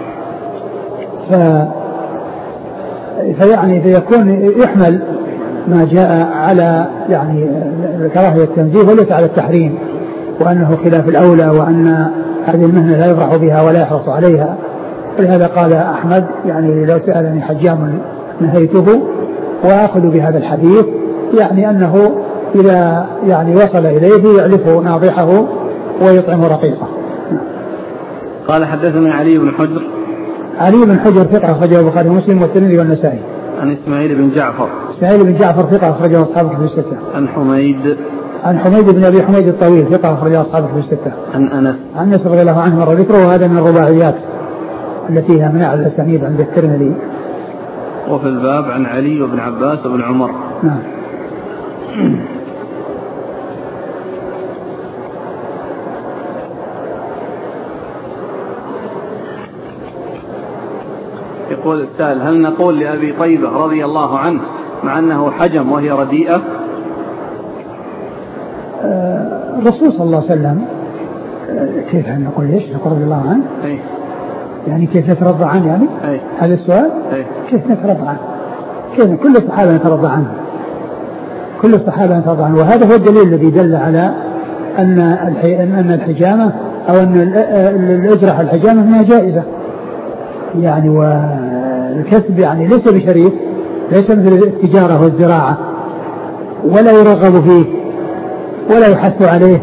فيعني فيكون يحمل ما جاء على يعني كراهية التنزيه وليس على التحريم، وأنه خلاف الأولى، وأن هذه المهنة لا يفرح بها ولا يحرص عليها. ولهذا قال أحمد يعني لو سألني حجام نهيته، وأخذ بهذا الحديث يعني أنه إذا يعني وصل إليه يعلف ناضحه ويطعم رقيقه. قال حدثنا علي بن حجر. علي بن حجر ثقة أخرجه البخاري ومسلم والترمذي والنسائي. عن إسماعيل بن جعفر. إسماعيل بن جعفر ثقة أخرجه أصحاب الكتب الستة. عن حميد بن أبي حميد الطويل ثقة أخرجه أصحاب الكتب الستة. عن أنس رضي الله عنه مر ذكره، وهذا من الرباعيات التي هي من أعلى الأسانيد عند الترمذي. وفي الباب عن علي وابن عباس وابن عمر. نعم. يقول السائل: هل نقول لأبي طيبة رضي الله عنه مع أنه حجم وهي رديئة؟ الرسول صلى الله عليه وسلم كيف نقول ليش نقول رضي الله عنه؟ أي. يعني كيف نترضى عنه يعني؟ أي. هذا السؤال؟ أي. كيف نترضى عنه؟ كيف كل الصحابة نترضى عنه، كل الصحابة نترضى عنه، وهذا هو الدليل الذي دل على أن الحجامة أو أن الأجرة الحجامة منها جائزة يعني، والكسب يعني ليس بشريف، ليس مثل التجارة والزراعة، ولا يرغب فيه ولا يحث عليه،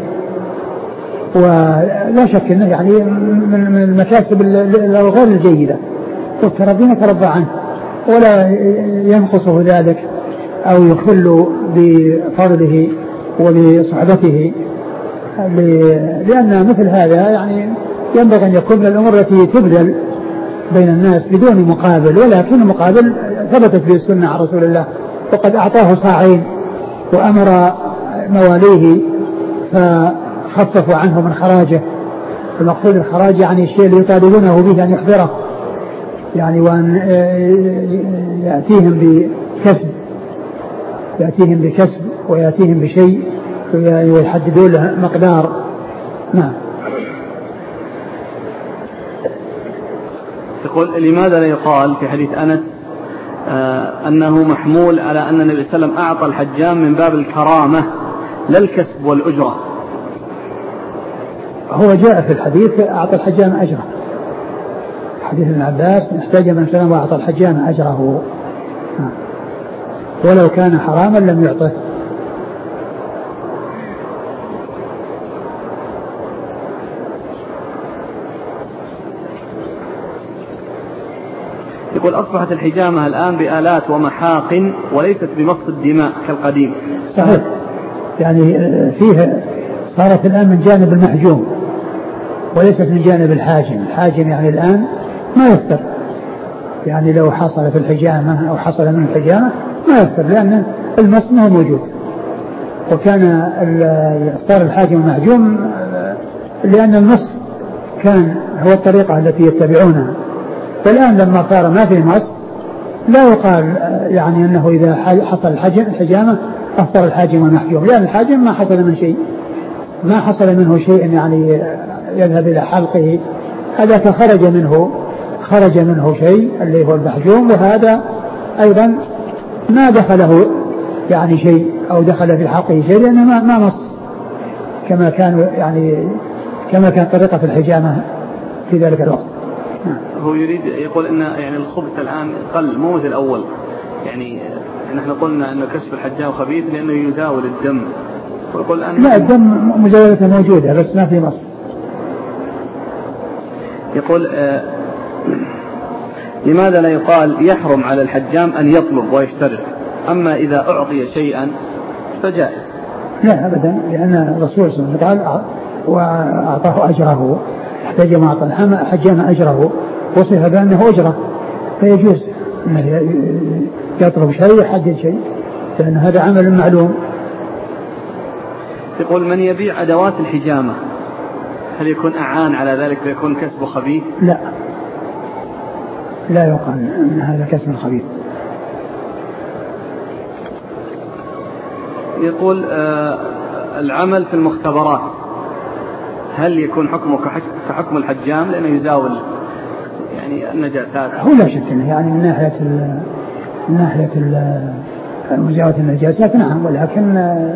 ولا شك انه يعني من المكاسب الغير الجيدة، والتربي نتربى عنه ولا ينقصه ذلك أو يخل بفضله وبصحبته، لأن مثل هذا يعني ينبغي أن يكون من الأمور التي تبذل بين الناس بدون مقابل، ولكن المقابل ثبتت به السنة عن رسول الله، وقد أعطاه صاعين وأمر مواليه فخففوا عنه من خراجه. المقصود الخراج يعني الشيء اللي يطالبونه به أن يحضره يعني، وأن يأتيهم بكسب ويأتيهم بشيء ويحددوا له مقدار. نعم. يقول: لماذا لا يقال في حديث أنس أنه محمول على أن النبي صلى الله عليه وسلم أعطى الحجام من باب الكرامة لا الكسب والأجرة؟ هو جاء في الحديث أعطى الحجام أجره، حديث ابن عباس: احتجم من سلم وأعطى الحجام أجره، ولو كان حراما لم يعطه. يقول: أصبحت الحجامة الآن بآلات ومحاق وليست بمص الدماء كالقديم. صحيح، يعني فيه صارت الآن من جانب المحجوم وليست من جانب الحاجم. الحاجم يعني الآن ما يفتر، يعني لو حصل في الحجامة أو حصل من الحجامة ما يفتر، لأن المص ما هو موجود. وكان صار الحاجم المحجوم لأن المص كان هو الطريقة التي يتبعونها، والآن لما صار ما فيه مص لا يقال يعني أنه إذا حصل الحجامة أفطر الحاجم والمحجوم، لأن الحاجم ما حصل من شيء، ما حصل منه شيء يعني يذهب إلى حلقه، هذا خرج منه شيء اللي هو المحجوم، وهذا أيضا ما دخله يعني شيء أو دخل في حلقه شيء، لأنه ما مص كما كان طريقة الحجامة في ذلك الوقت. هو يريد يقول أن يعني الخبث الآن قل مو مثل الأول، يعني نحن قلنا أن كشف الحجام خبيث لأنه يزاول الدم، ويقول أن لا، الدم مزاولته موجودة بس ما في مص. يقول: لماذا لا يقال يحرم على الحجام أن يطلب ويشترط، أما إذا أعطي شيئا فجائز؟ لا أبدا، لأن الرسول صلى الله عليه وسلم وأعطاه أجره، احتجم حجام أجره، وصف بأنه أجره، فيجوز أنه يطلب شيء يحدد شيء، لأن هذا عمل معلوم. يقول من يبيع أدوات الحجامة هل يكون أعان على ذلك ويكون كسبه خبيث؟ لا يقال أن هذا كسب خبيث. يقول العمل في المختبرات هل يكون حكمه كحكم الحجام لأنه يزاول يعني النجاسات؟ هو لا شك أنه يعني من ناحية مزاولة النجاسات نعم، ولكن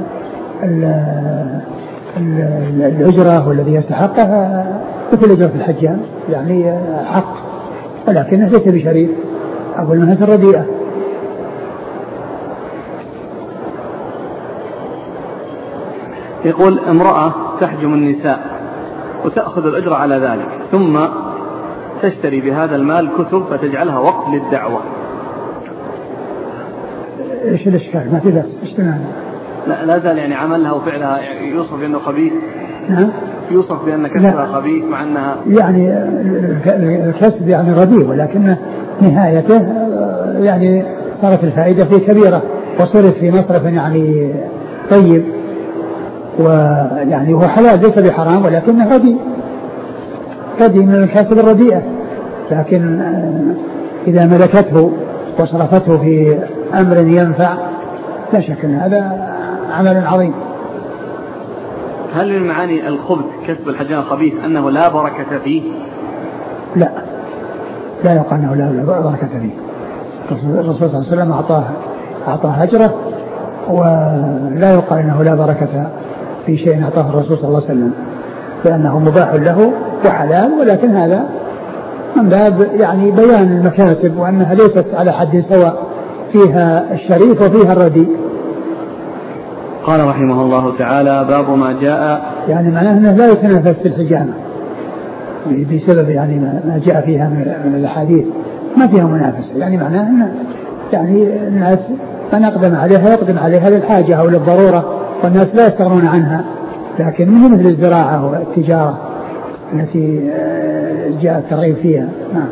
الأجرة والذي يستحقها مثل أجرة الحجام يعني حق، ولكنه ليس بشريف أو المهنة الرديئة. يقول امرأة تحجم النساء وتأخذ الأجرة على ذلك ثم تشتري بهذا المال كتب فتجعلها وقف للدعوة، ايش الاشكال؟ ما في بس اشتمال. لا زال يعني عملها وفعلها يوصف بأنه خبيث. نعم يوصف بأن كسبها خبيث مع أنها يعني الكسب يعني رديء، ولكن نهايته يعني صارت الفائدة فيه كبيرة وصرف في مصرف يعني طيب، ويعني هو حلال ليس بحرام ولكنه رديء من الكسب الرديئة، لكن إذا ملكته وصرفته في أمر ينفع لا شك أن هذا عمل عظيم. هل من معاني الخبث كسب الحجام خبيث أنه لا بركة فيه؟ لا يقال أنه لا بركة فيه. الرسول صلى الله عليه وسلم أعطاه هجرة، ولا يقال أنه لا بركة في شيء أعطاه الرسول صلى الله عليه وسلم، لأنه مباح له وحلال، ولكن هذا من باب يعني بيان المكاسب وأنها ليست على حد سواء، فيها الشريف وفيها الرديء. قال رحمه الله تعالى باب ما جاء يعني معناه أنه لا يتنافس في الحجامة بسبب يعني ما جاء فيها من الأحاديث، ما فيها منافسة، يعني معناه أنه يعني الناس من أقدم عليها يقدم عليها للحاجة أو للضرورة، والناس لا يستغنون عنها، لكن مو مثل الزراعة والتجارة التي جاء الترغيب فيها.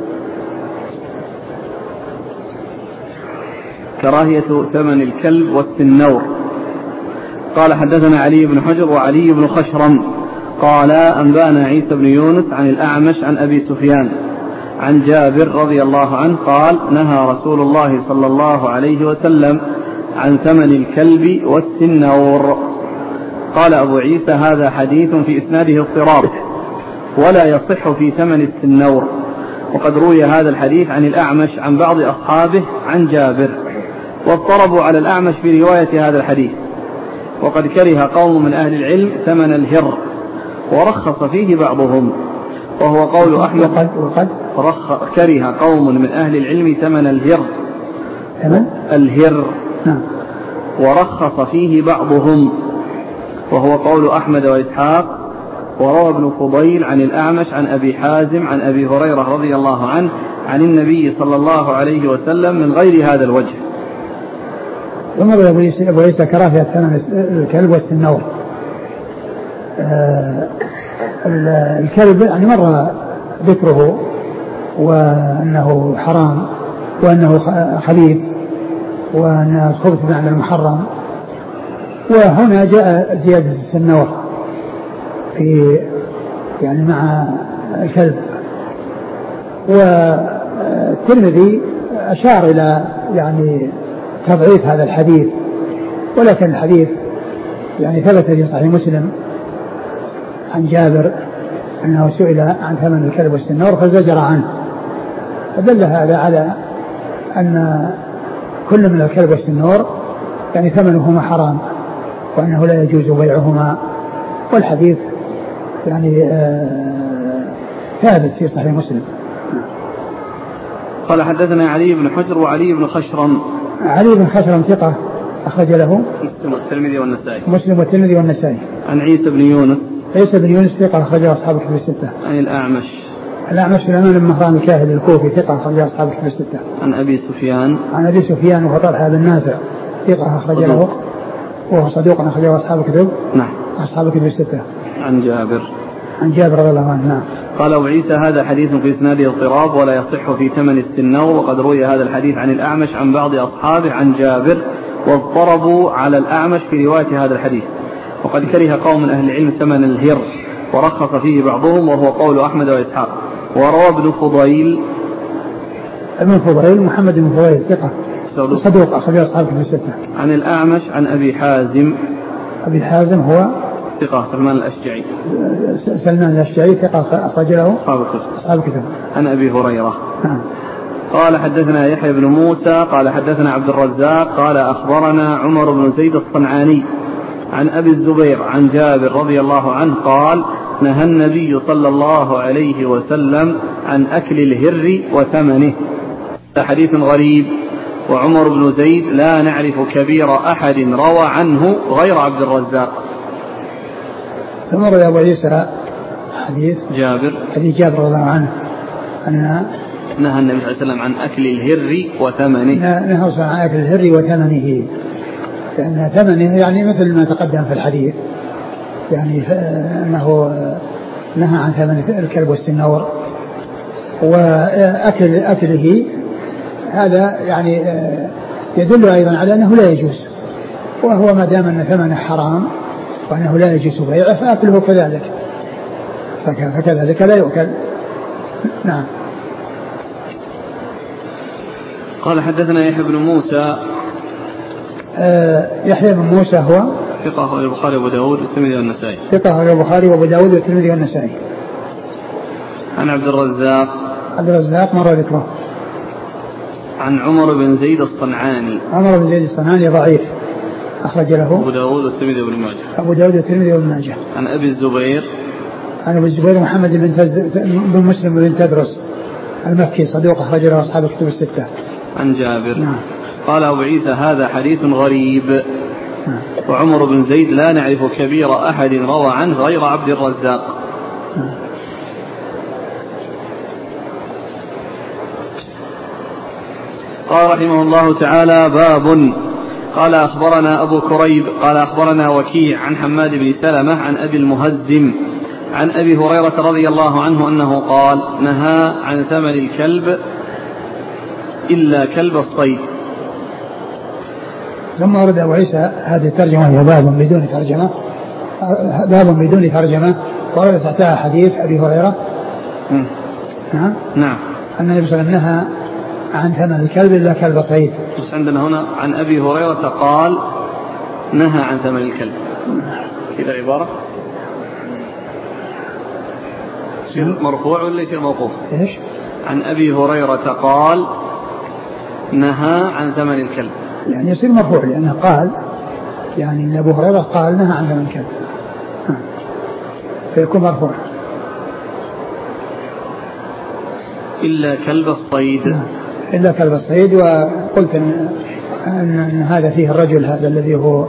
كراهية ثمن الكلب والسنور. قال حدثنا علي بن حجر وعلي بن خشرم قال أنبانا عيسى بن يونس عن الأعمش عن أبي سفيان عن جابر رضي الله عنه قال نهى رسول الله صلى الله عليه وسلم عن ثمن الكلب والسنور. قال أبو عيسى هذا حديث في إسناده اضطراب ولا يصح في ثمن السنور، وقد روي هذا الحديث عن الأعمش عن بعض أصحابه عن جابر، واضطربوا على الأعمش في رواية هذا الحديث، وقد كره قوم من أهل العلم ثمن الهر ورخص فيه بعضهم، وهو قول أحمد. كره قوم من أهل العلم ثمن الهر ورخص فيه بعضهم، وهو قول أحمد وإسحاق. وروى ابن فضيل عن الأعمش عن أبي حازم عن أبي هريرة رضي الله عنه عن النبي صلى الله عليه وسلم من غير هذا الوجه. ثم أبو عيسى كراهية ثمن الكلب والسنور. الكلب يعني مر ذكره وأنه حرام وأنه خبيث وأنه الخبث بمعنى المحرم، وهنا جاء زيادة السنور في يعني مع الكلب. والترمذي أشار إلى يعني تضعيف هذا الحديث، ولكن الحديث يعني ثبت في صحيح مسلم عن جابر أنه سئل عن ثمن الكلب والسنور فزجر عنه، فدل هذا على أن كل من الكلب والسنور يعني ثمنهما حرام وأنه لا يجوز بيعهما، والحديث يعني ثابت في صحيح مسلم. قال حدثنا علي بن حجر وعلي بن خشرم. علي بن خشرم ثقة أخرج له مسلم والترمذي والنسائي. عن عيسى بن يونس ثقة أخرجه أصحاب الكتب الستة. عن الأعمش سليمان بن مهران الكاهلي الكوفي ثقة أخرجه أصحاب الكتب الستة. عن أبي سفيان وهو طلحة بن نافع ثقة أخرج له وهو صدوق أخرجه أصحاب الكتب. أصحاب الكتب الستة. عن جابر رضي الله عنه. قال أبو عيسى هذا حديث في إسناده اضطراب ولا يصح في ثمن السنور، وقد روي هذا الحديث عن الأعمش عن بعض أصحابه عن جابر، واضطربوا على الأعمش في رواية هذا الحديث، وقد كره قوم من أهل العلم ثمن الهر ورخص فيه بعضهم وهو قول أحمد وإسحاق. وروى ابن فضيل محمد بن فضيل ثقة صدوق أخرج أصحاب كتب الستة. عن الأعمش عن أبي حازم هو ثقة سلمان الأشجعي ثقة أخرج له أصحاب الكتب. عن أبي هريرة. قال حدثنا يحيى بن موسى قال حدثنا عبد الرزاق قال أخبرنا عمر بن زيد الصنعاني عن أبي الزبير عن جابر رضي الله عنه قال نهى النبي صلى الله عليه وسلم عن أكل الهر وثمنه. حديث غريب. وعمر بن زيد لا نعرف كبير أحد روى عنه غير عبد الرزاق. ثم روى أبو عيسى حديث جابر رضي الله عنه أن نهى النبي صلى الله عليه وسلم عن أكل الهر وثمنه. نهى عن أكل الهر وثمنه، لأن ثمنه يعني مثل ما تقدم في الحديث، يعني أنه نهى عن ثمن الكلب والسنور، وأكله هذا يعني يدل أيضا على أنه لا يجوز، وهو ما دام أن ثمنه حرام وأنه لا يجوز بيعه فأكله كذلك، فكذلك لا يؤكل. نعم. قال حدثنا يحيى بن موسى. يحيى بن موسى هو ثقة البخاري وأبو داود والترمذي والنسائي. ثقة البخاري وأبو داود والترمذي والنسائي. عن عبد الرزاق مر ذكره. عن عمر بن زيد الصنعاني. عمر بن زيد الصنعاني ضعيف أخرج له أبو داود والترمذي وابن ماجه. عن أبي الزبير محمد بن مسلم بن تدرس المكي صدوق أخرج له أصحاب الكتب الستة. عن جابر. نعم. قال أبو عيسى هذا حديث غريب. وعمر بن زيد لا نعرف كبير أحد روى عنه غير عبد الرزاق. قال رحمه الله تعالى باب. قال أخبرنا أبو كريب قال أخبرنا وكيع عن حماد بن سلمة عن أبي المهزم عن أبي هريرة رضي الله عنه أنه قال نهى عن ثمن الكلب إلا كلب الصيد. ثم ورد أبو عيسى هذه الترجمة هي باب بدون ترجمة ورد تحتها حديث أبي هريرة. نعم. أن النبي صلى الله عليه وسلم نهى عن ثمن الكلب إلا كلب صيد. بس عندنا هنا عن أبي هريرة قال نهى عن ثمن الكلب، كذا عبارة يصير مرفوع ولا يصير موقوف؟ إيش؟ عن أبي هريرة قال نهى عن ثمن الكلب، يعني يصير مرفوع لأنه قال، يعني أن أبو هريرة قال نهى عن ثمن الكلب فيكون مرفوع. إلا كلب الصيد. إلا كلب الصيد. وقلت أن هذا فيه الرجل هذا الذي هو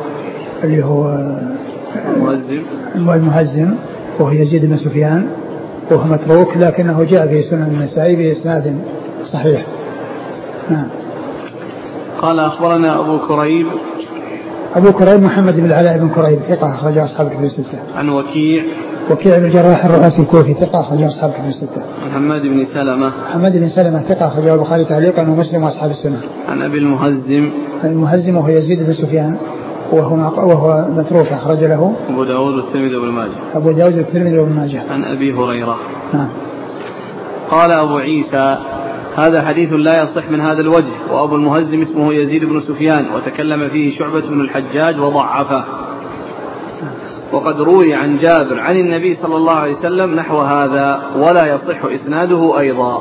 المهزم وهو يزيد بن سفيان وهو متروك، لكنه جاء في سنن النسائي بإسناد صحيح. نعم. قال أخبرنا أبو كريب محمد بن العلاء بن كريب ثقة أخرج أصحاب الكتب الستة. عن وكيع بن الجراح الرؤاسي الكوفي ثقة أخرج أصحاب الكتب الستة. عن حماد بن سلمة ثقة أخرج البخاري تعليقا ومسلم وأصحاب السنة. عن أبي المهزم وهو يزيد بن سفيان وهو متروك أخرج له أبو داود والترمذي وابن ماجه. عن أبي هريرة. نعم. قال أبو عيسى هذا حديث لا يصح من هذا الوجه، وأبو المهزم اسمه يزيد بن سفيان وتكلم فيه شعبة بن الحجاج وضعفه، وقد روي عن جابر عن النبي صلى الله عليه وسلم نحو هذا ولا يصح إسناده أيضا.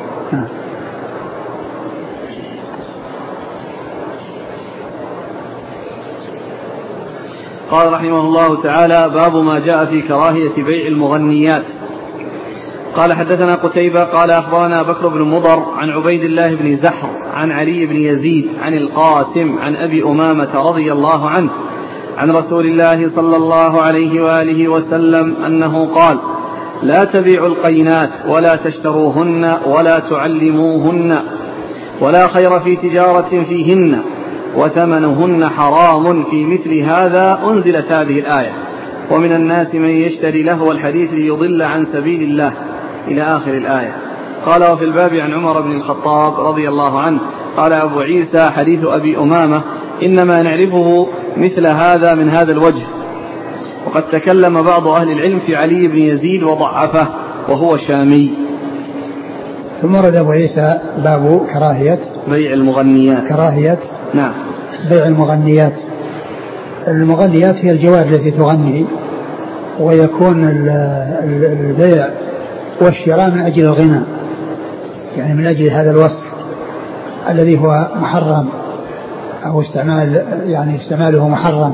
قال رحمه الله تعالى باب ما جاء في كراهية بيع المغنيات. قال حدثنا قتيبة قال أخبرنا بكر بن مضر عن عبيد الله بن زحر عن علي بن يزيد عن القاسم عن أبي أمامة رضي الله عنه عن رسول الله صلى الله عليه وآله وسلم أنه قال لا تبيعوا القينات ولا تشتروهن ولا تعلموهن ولا خير في تجارة فيهن وثمنهن حرام في مثل هذا أنزلت هذه الآية ومن الناس من يشتري لهو الحديث ليضل عن سبيل الله إلى آخر الآية. قال وفي الباب عن عمر بن الخطاب رضي الله عنه قال أبو عيسى حديث أبي أمامة إنما نعرفه مثل هذا من هذا الوجه، وقد تكلم بعض أهل العلم في علي بن يزيد وضعفه وهو شامي. ثم ورد أبو عيسى باب كراهية بيع المغنيات. كراهية نعم. بيع المغنيات. المغنيات هي الجوار التي تغني، ويكون البيع والشراء من أجل الغنى، يعني من أجل هذا الوصف الذي هو محرم أو استعماله محرم.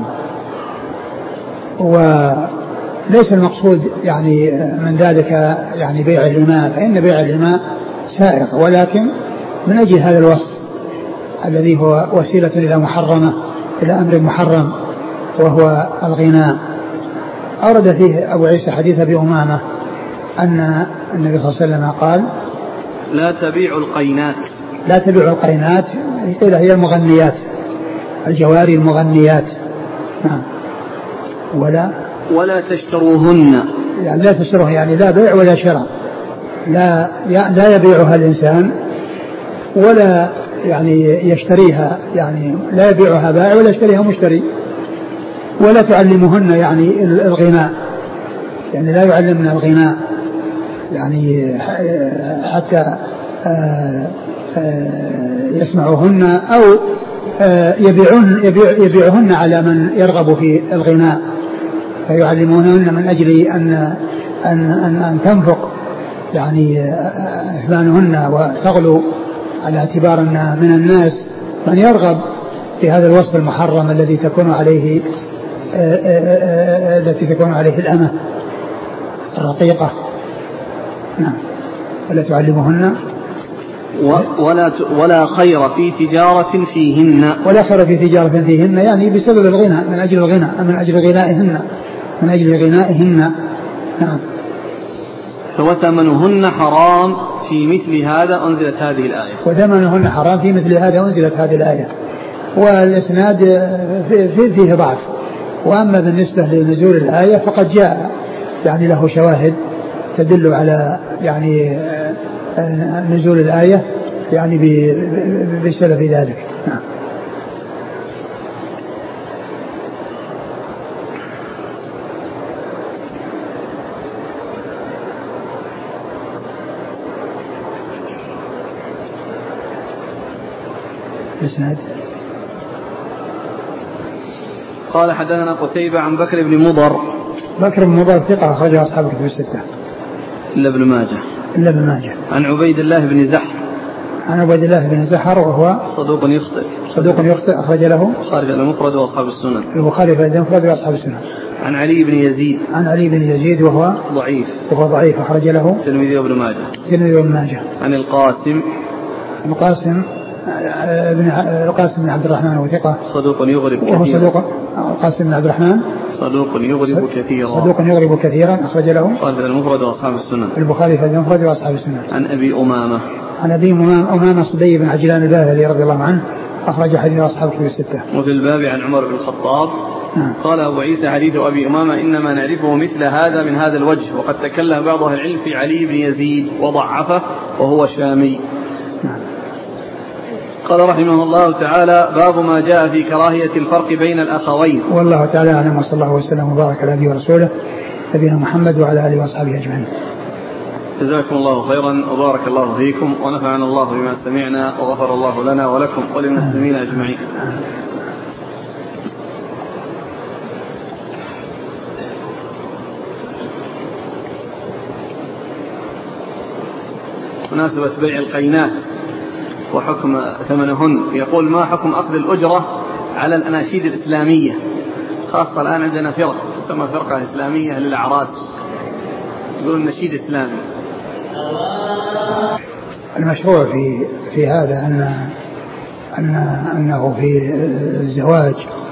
وليس المقصود يعني من ذلك يعني بيع الإماء، فإن بيع الإماء سائغ، ولكن من أجل هذا الوصف الذي هو وسيلة إلى محرمة، إلى أمر محرم وهو الغناء. أورد فيه أبو عيسى حديث أبي أمامة أن النبي صلى الله عليه وسلم قال: لا تبيع القينات. لا تبيع القينات، قيل هي المغنيات، الجواري المغنيات. نعم. ولا تشتروهن، يعني لا تشتروه، يعني لا بيع ولا شراء، لا يبيعها الإنسان ولا يعني يشتريها، يعني لا يبيعها بائع ولا يشتريها مشتري. ولا تعلمهن يعني الغناء، يعني لا يعلمن الغناء، يعني حتى يسمعوهن أو يبيعهن على من يرغب في الغناء، فيعلمونهن من أجل أن تنفق يعني أثمانهن وتغلو، على اعتبار أن من الناس من يرغب في هذا الوصف المحرم الذي تكون عليه الأمة الرقيقة. نعم. ولا تعلمهن ولا خير في تجارة فيهن. ولا خير في تجارة فيهن، يعني بسبب الغنى، من أجل الغنى، من أجل غنائهن. نعم. وثمنهن حرام في مثل هذا أنزلت هذه الآية. وثمنهن حرام في مثل هذا أنزلت هذه الآية. والإسناد فيه ضعف، وأما بالنسبة لنزول الآية فقد جاء يعني له شواهد تدل على يعني نزول الآية يعني بسبب ذلك. نعم. الإسناد. قال حدثنا قتيبة عن بكر بن مضر. بكر بن مضر ثقة أخرجه أصحاب الكتب الستة إلا ابن ماجه. عن عبيد الله بن زحر. عن عبيد الله بن زحر وهو صدوق يخطئ أخرج له البخاري المفرد وأصحاب السنن. المفرد وأصحاب السنن. عن علي بن يزيد وهو ضعيف أخرج له الترمذي وابن ماجه. عن القاسم بن عبد الرحمن وثقة صدوق يغرب كثيرا. وهو القاسم بن عبد الرحمن صدوق يغرب كثيرا أخرج له البخاري في المفرد وأصحاب السنن. عن أبي أمامة صدي بن عجلان الباهلي رضي الله عنه أخرج حديث أصحاب الكتب الستة. وفي الباب عن عمر بن الخطاب. قال أبو عيسى حديث أبي أمامة إنما نعرفه مثل هذا من هذا الوجه، وقد تكلم بعض أهل العلم في علي بن يزيد وضعفه وهو شامي. قال رحمه الله تعالى: باب ما جاء في كراهية الفرق بين الأخوين. والله تعالى أعلم، وصلى الله وسلم وبارك على نبينا ورسوله نبينا محمد وعلى آله وأصحابه أجمعين. جزاكم الله خيرا وبارك الله فيكم ونفعنا الله بما سمعنا وغفر الله لنا ولكم وللمسلمين أجمعين. مناسبة بيع القينات وحكم ثمنهن. يقول: ما حكم أخذ الأجرة على الأناشيد الإسلامية، خاصة الآن عندنا فرقة تسمى فرقة إسلامية للأعراس، يقولون نشيد إسلامي. المشروع في هذا أنه في الزواج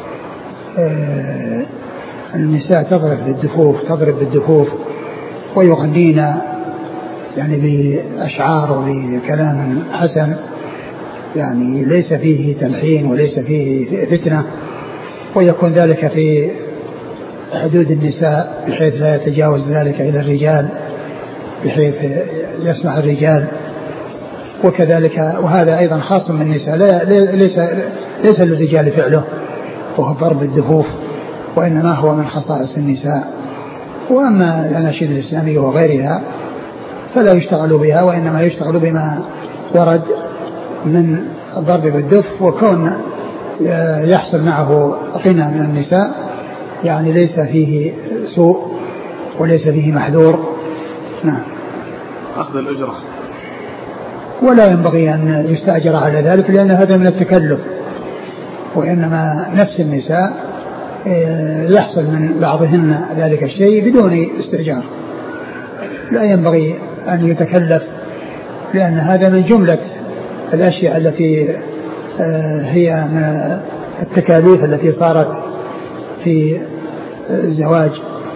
النساء تضرب بالدفوف ويغنين يعني بأشعار وبكلام حسن، يعني ليس فيه تلحين وليس فيه فتنة، ويكون ذلك في حدود النساء بحيث لا يتجاوز ذلك إلى الرجال، بحيث يسمع الرجال. وكذلك وهذا أيضا خاص من النساء، ليس للرجال فعله، وهو ضرب الدفوف وإنما هو من خصائص النساء. وأما الأناشيد الإسلامية وغيرها فلا يشتغل بها، وإنما يشتغل بما ورد من الضرب بالدف، وكون يحصل معه غنى من النساء يعني ليس فيه سوء وليس فيه محذور. نعم. أخذ الأجرة ولا ينبغي أن يستأجر على ذلك، لأن هذا من التكلف، وإنما نفس النساء يحصل من بعضهن ذلك الشيء بدون استئجار. لا ينبغي أن يتكلف، لأن هذا من جملة الأشياء التي هي من التكاليف التي صارت في الزواج،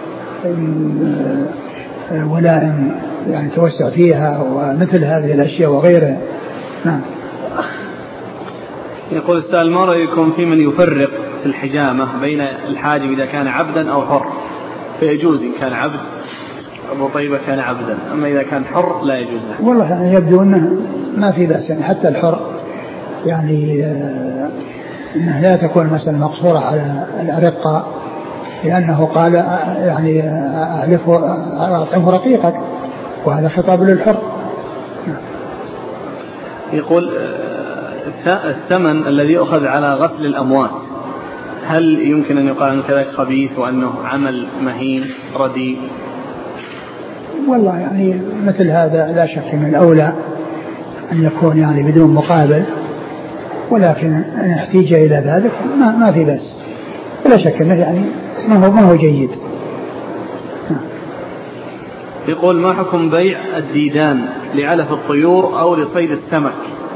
ولائم يعني توسع فيها ومثل هذه الأشياء وغيرها. نعم. يقول السائل: ما رأيكم في من يفرق في الحجامة بين الحاجم إذا كان عبدا أو حر؟ فيجوز إن كان عبد، أبو طيبة كان عبدا، أما إذا كان حر لا يجوز له. والله يعني يبدو أنه ما في بأس، يعني حتى الحر يعني أنه لا تكون مثلا مقصورة على الأرقة، لأنه قال يعني أطعمه رقيقك، وهذا خطاب للحر. يقول: الثمن الذي يؤخذ على غسل الأموات هل يمكن أن يقال أنه كذلك خبيث وأنه عمل مهين رديء؟ والله يعني مثل هذا لا شك من الأولى أن يكون يعني بدون مقابل، ولكن أن احتيج إلى ذلك ما في بس، ولا شك أنه يعني ما هو جيد. يقول: ما حكم بيع الديدان لعلف الطيور أو لصيد السمك؟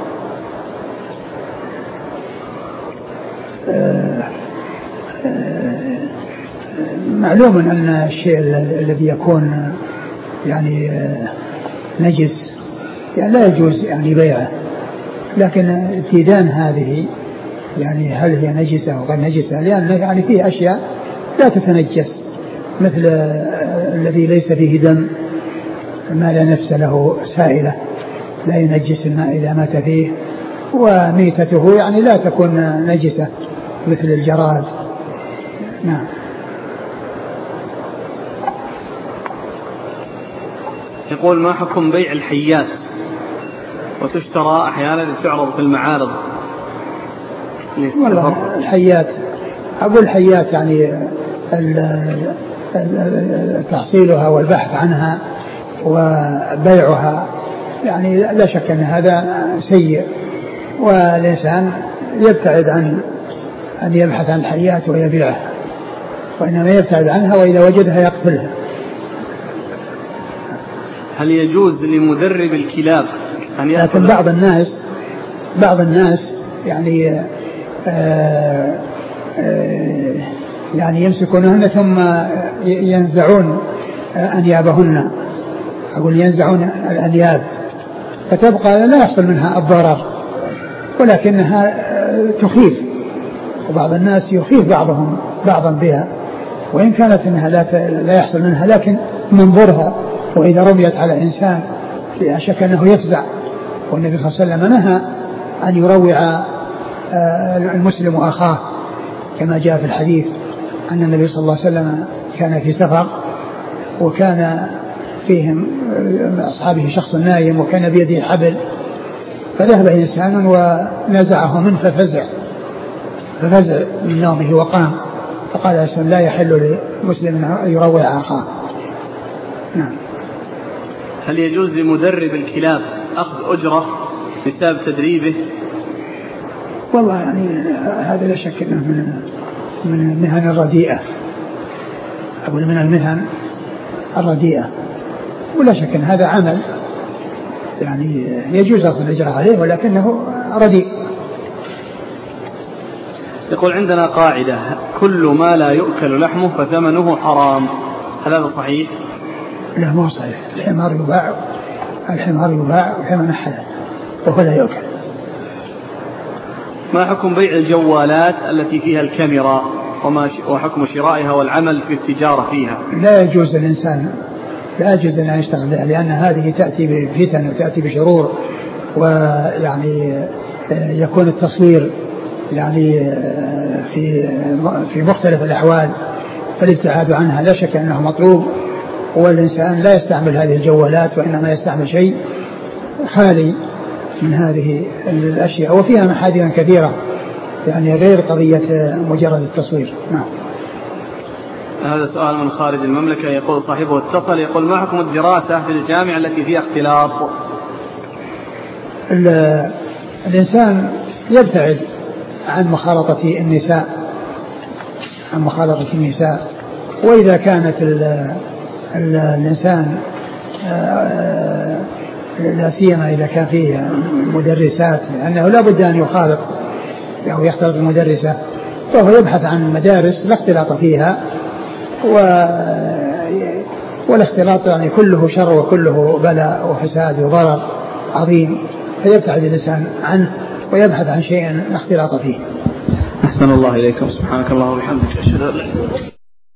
معلوم أن الشيء الذي يكون يعني نجس يعني لا يجوز يعني بيعه، لكن الديدان هذه يعني هل هي نجسة أو غير نجسة؟ لأن يعني فيه أشياء لا تتنجس، مثل الذي ليس فيه دم، ما لا نفس له سائلة لا ينجس الماء إذا مات فيه، وميتته يعني لا تكون نجسة مثل الجراد. نعم. يقول: ما حكم بيع الحيات وتشترى أحيانا تعرض في المعارض؟ والله الحيات، أقول الحيات يعني تحصيلها والبحث عنها وبيعها يعني لا شك أن هذا سيء، والإنسان يبتعد عن أن يبحث عن الحيات ويبيعها، وإنما يبتعد عنها وإذا وجدها يقتلها. هل يجوز لمدرب الكلاب أن يأخذ؟ لكن بعض الناس يعني يعني يمسكونهن ثم ينزعون أنيابهن، أقول ينزعون الأنياب، فتبقى لا يحصل منها الضرر ولكنها تخيف، وبعض الناس يخيف بعضهم بعضا بها، وإن كانت إنها لا يحصل منها، لكن منظرها وإذا رميت على إنسان لا شك أنه يفزع. والنبي صلى الله عليه وسلم نهى أن يروع المسلم أخاه، كما جاء في الحديث أن النبي صلى الله عليه وسلم كان في سفر وكان فيهم أصحابه شخص نايم وكان بيده حبل، فذهب إنسان ونزعه منه ففزع من نومه وقام، فقال عليه السلام: لا يحل لمسلم أن يروع أخاه. نعم. هل يجوز لمدرب الكلاب أخذ أجرة بسبب تدريبه؟ والله يعني هذا لا شك أنه من المهن الرديئة، أقول من المهن الرديئة، ولا شك أن هذا عمل يعني يجوز أخذ الأجر عليه ولكنه رديء. يقول: عندنا قاعدة: كل ما لا يؤكل لحمه فثمنه حرام، هل هذا صحيح؟ لا، ما صحيح. الحمار يباع وثمنه حلال وهو لا يؤكل. ما حكم بيع الجوالات التي فيها الكاميرا وحكم شرائها والعمل في التجارة فيها؟ لا يجوز الإنسان لا يجوز أن يشتغل بها، لأن هذه تأتي بفتن وتأتي بشرور، ويعني يكون التصوير يعني في مختلف الأحوال فالابتعاد عنها لا شك أنه مطلوب، والإنسان لا يستعمل هذه الجوالات وإنما يستعمل شيء خالي من هذه الأشياء، وفيها محاذير كثيرة يعني غير قضية مجرد التصوير. نعم. هذا سؤال من خارج المملكة، يقول صاحبه اتصل يقول ما حكم الدراسة في الجامعة التي فيها اختلاط؟ الإنسان يبتعد عن مخالطة النساء، وإذا كانت الإنسان لا سيما إذا كان فيه مدرسات أنه لا بد أن يخالط أو يختلط المدرسة، فهو يبحث عن مدارس لا اختلاط فيها، والاختلاط يعني كله شر وكله بلاء وفساد وضرر عظيم، فيبتعد الإنسان عنه ويبحث عن شيء لا اختلاط فيه. أحسن الله إليكم، سبحانك اللهم وبحمدك، أشهد أن لا إله إلا أنت.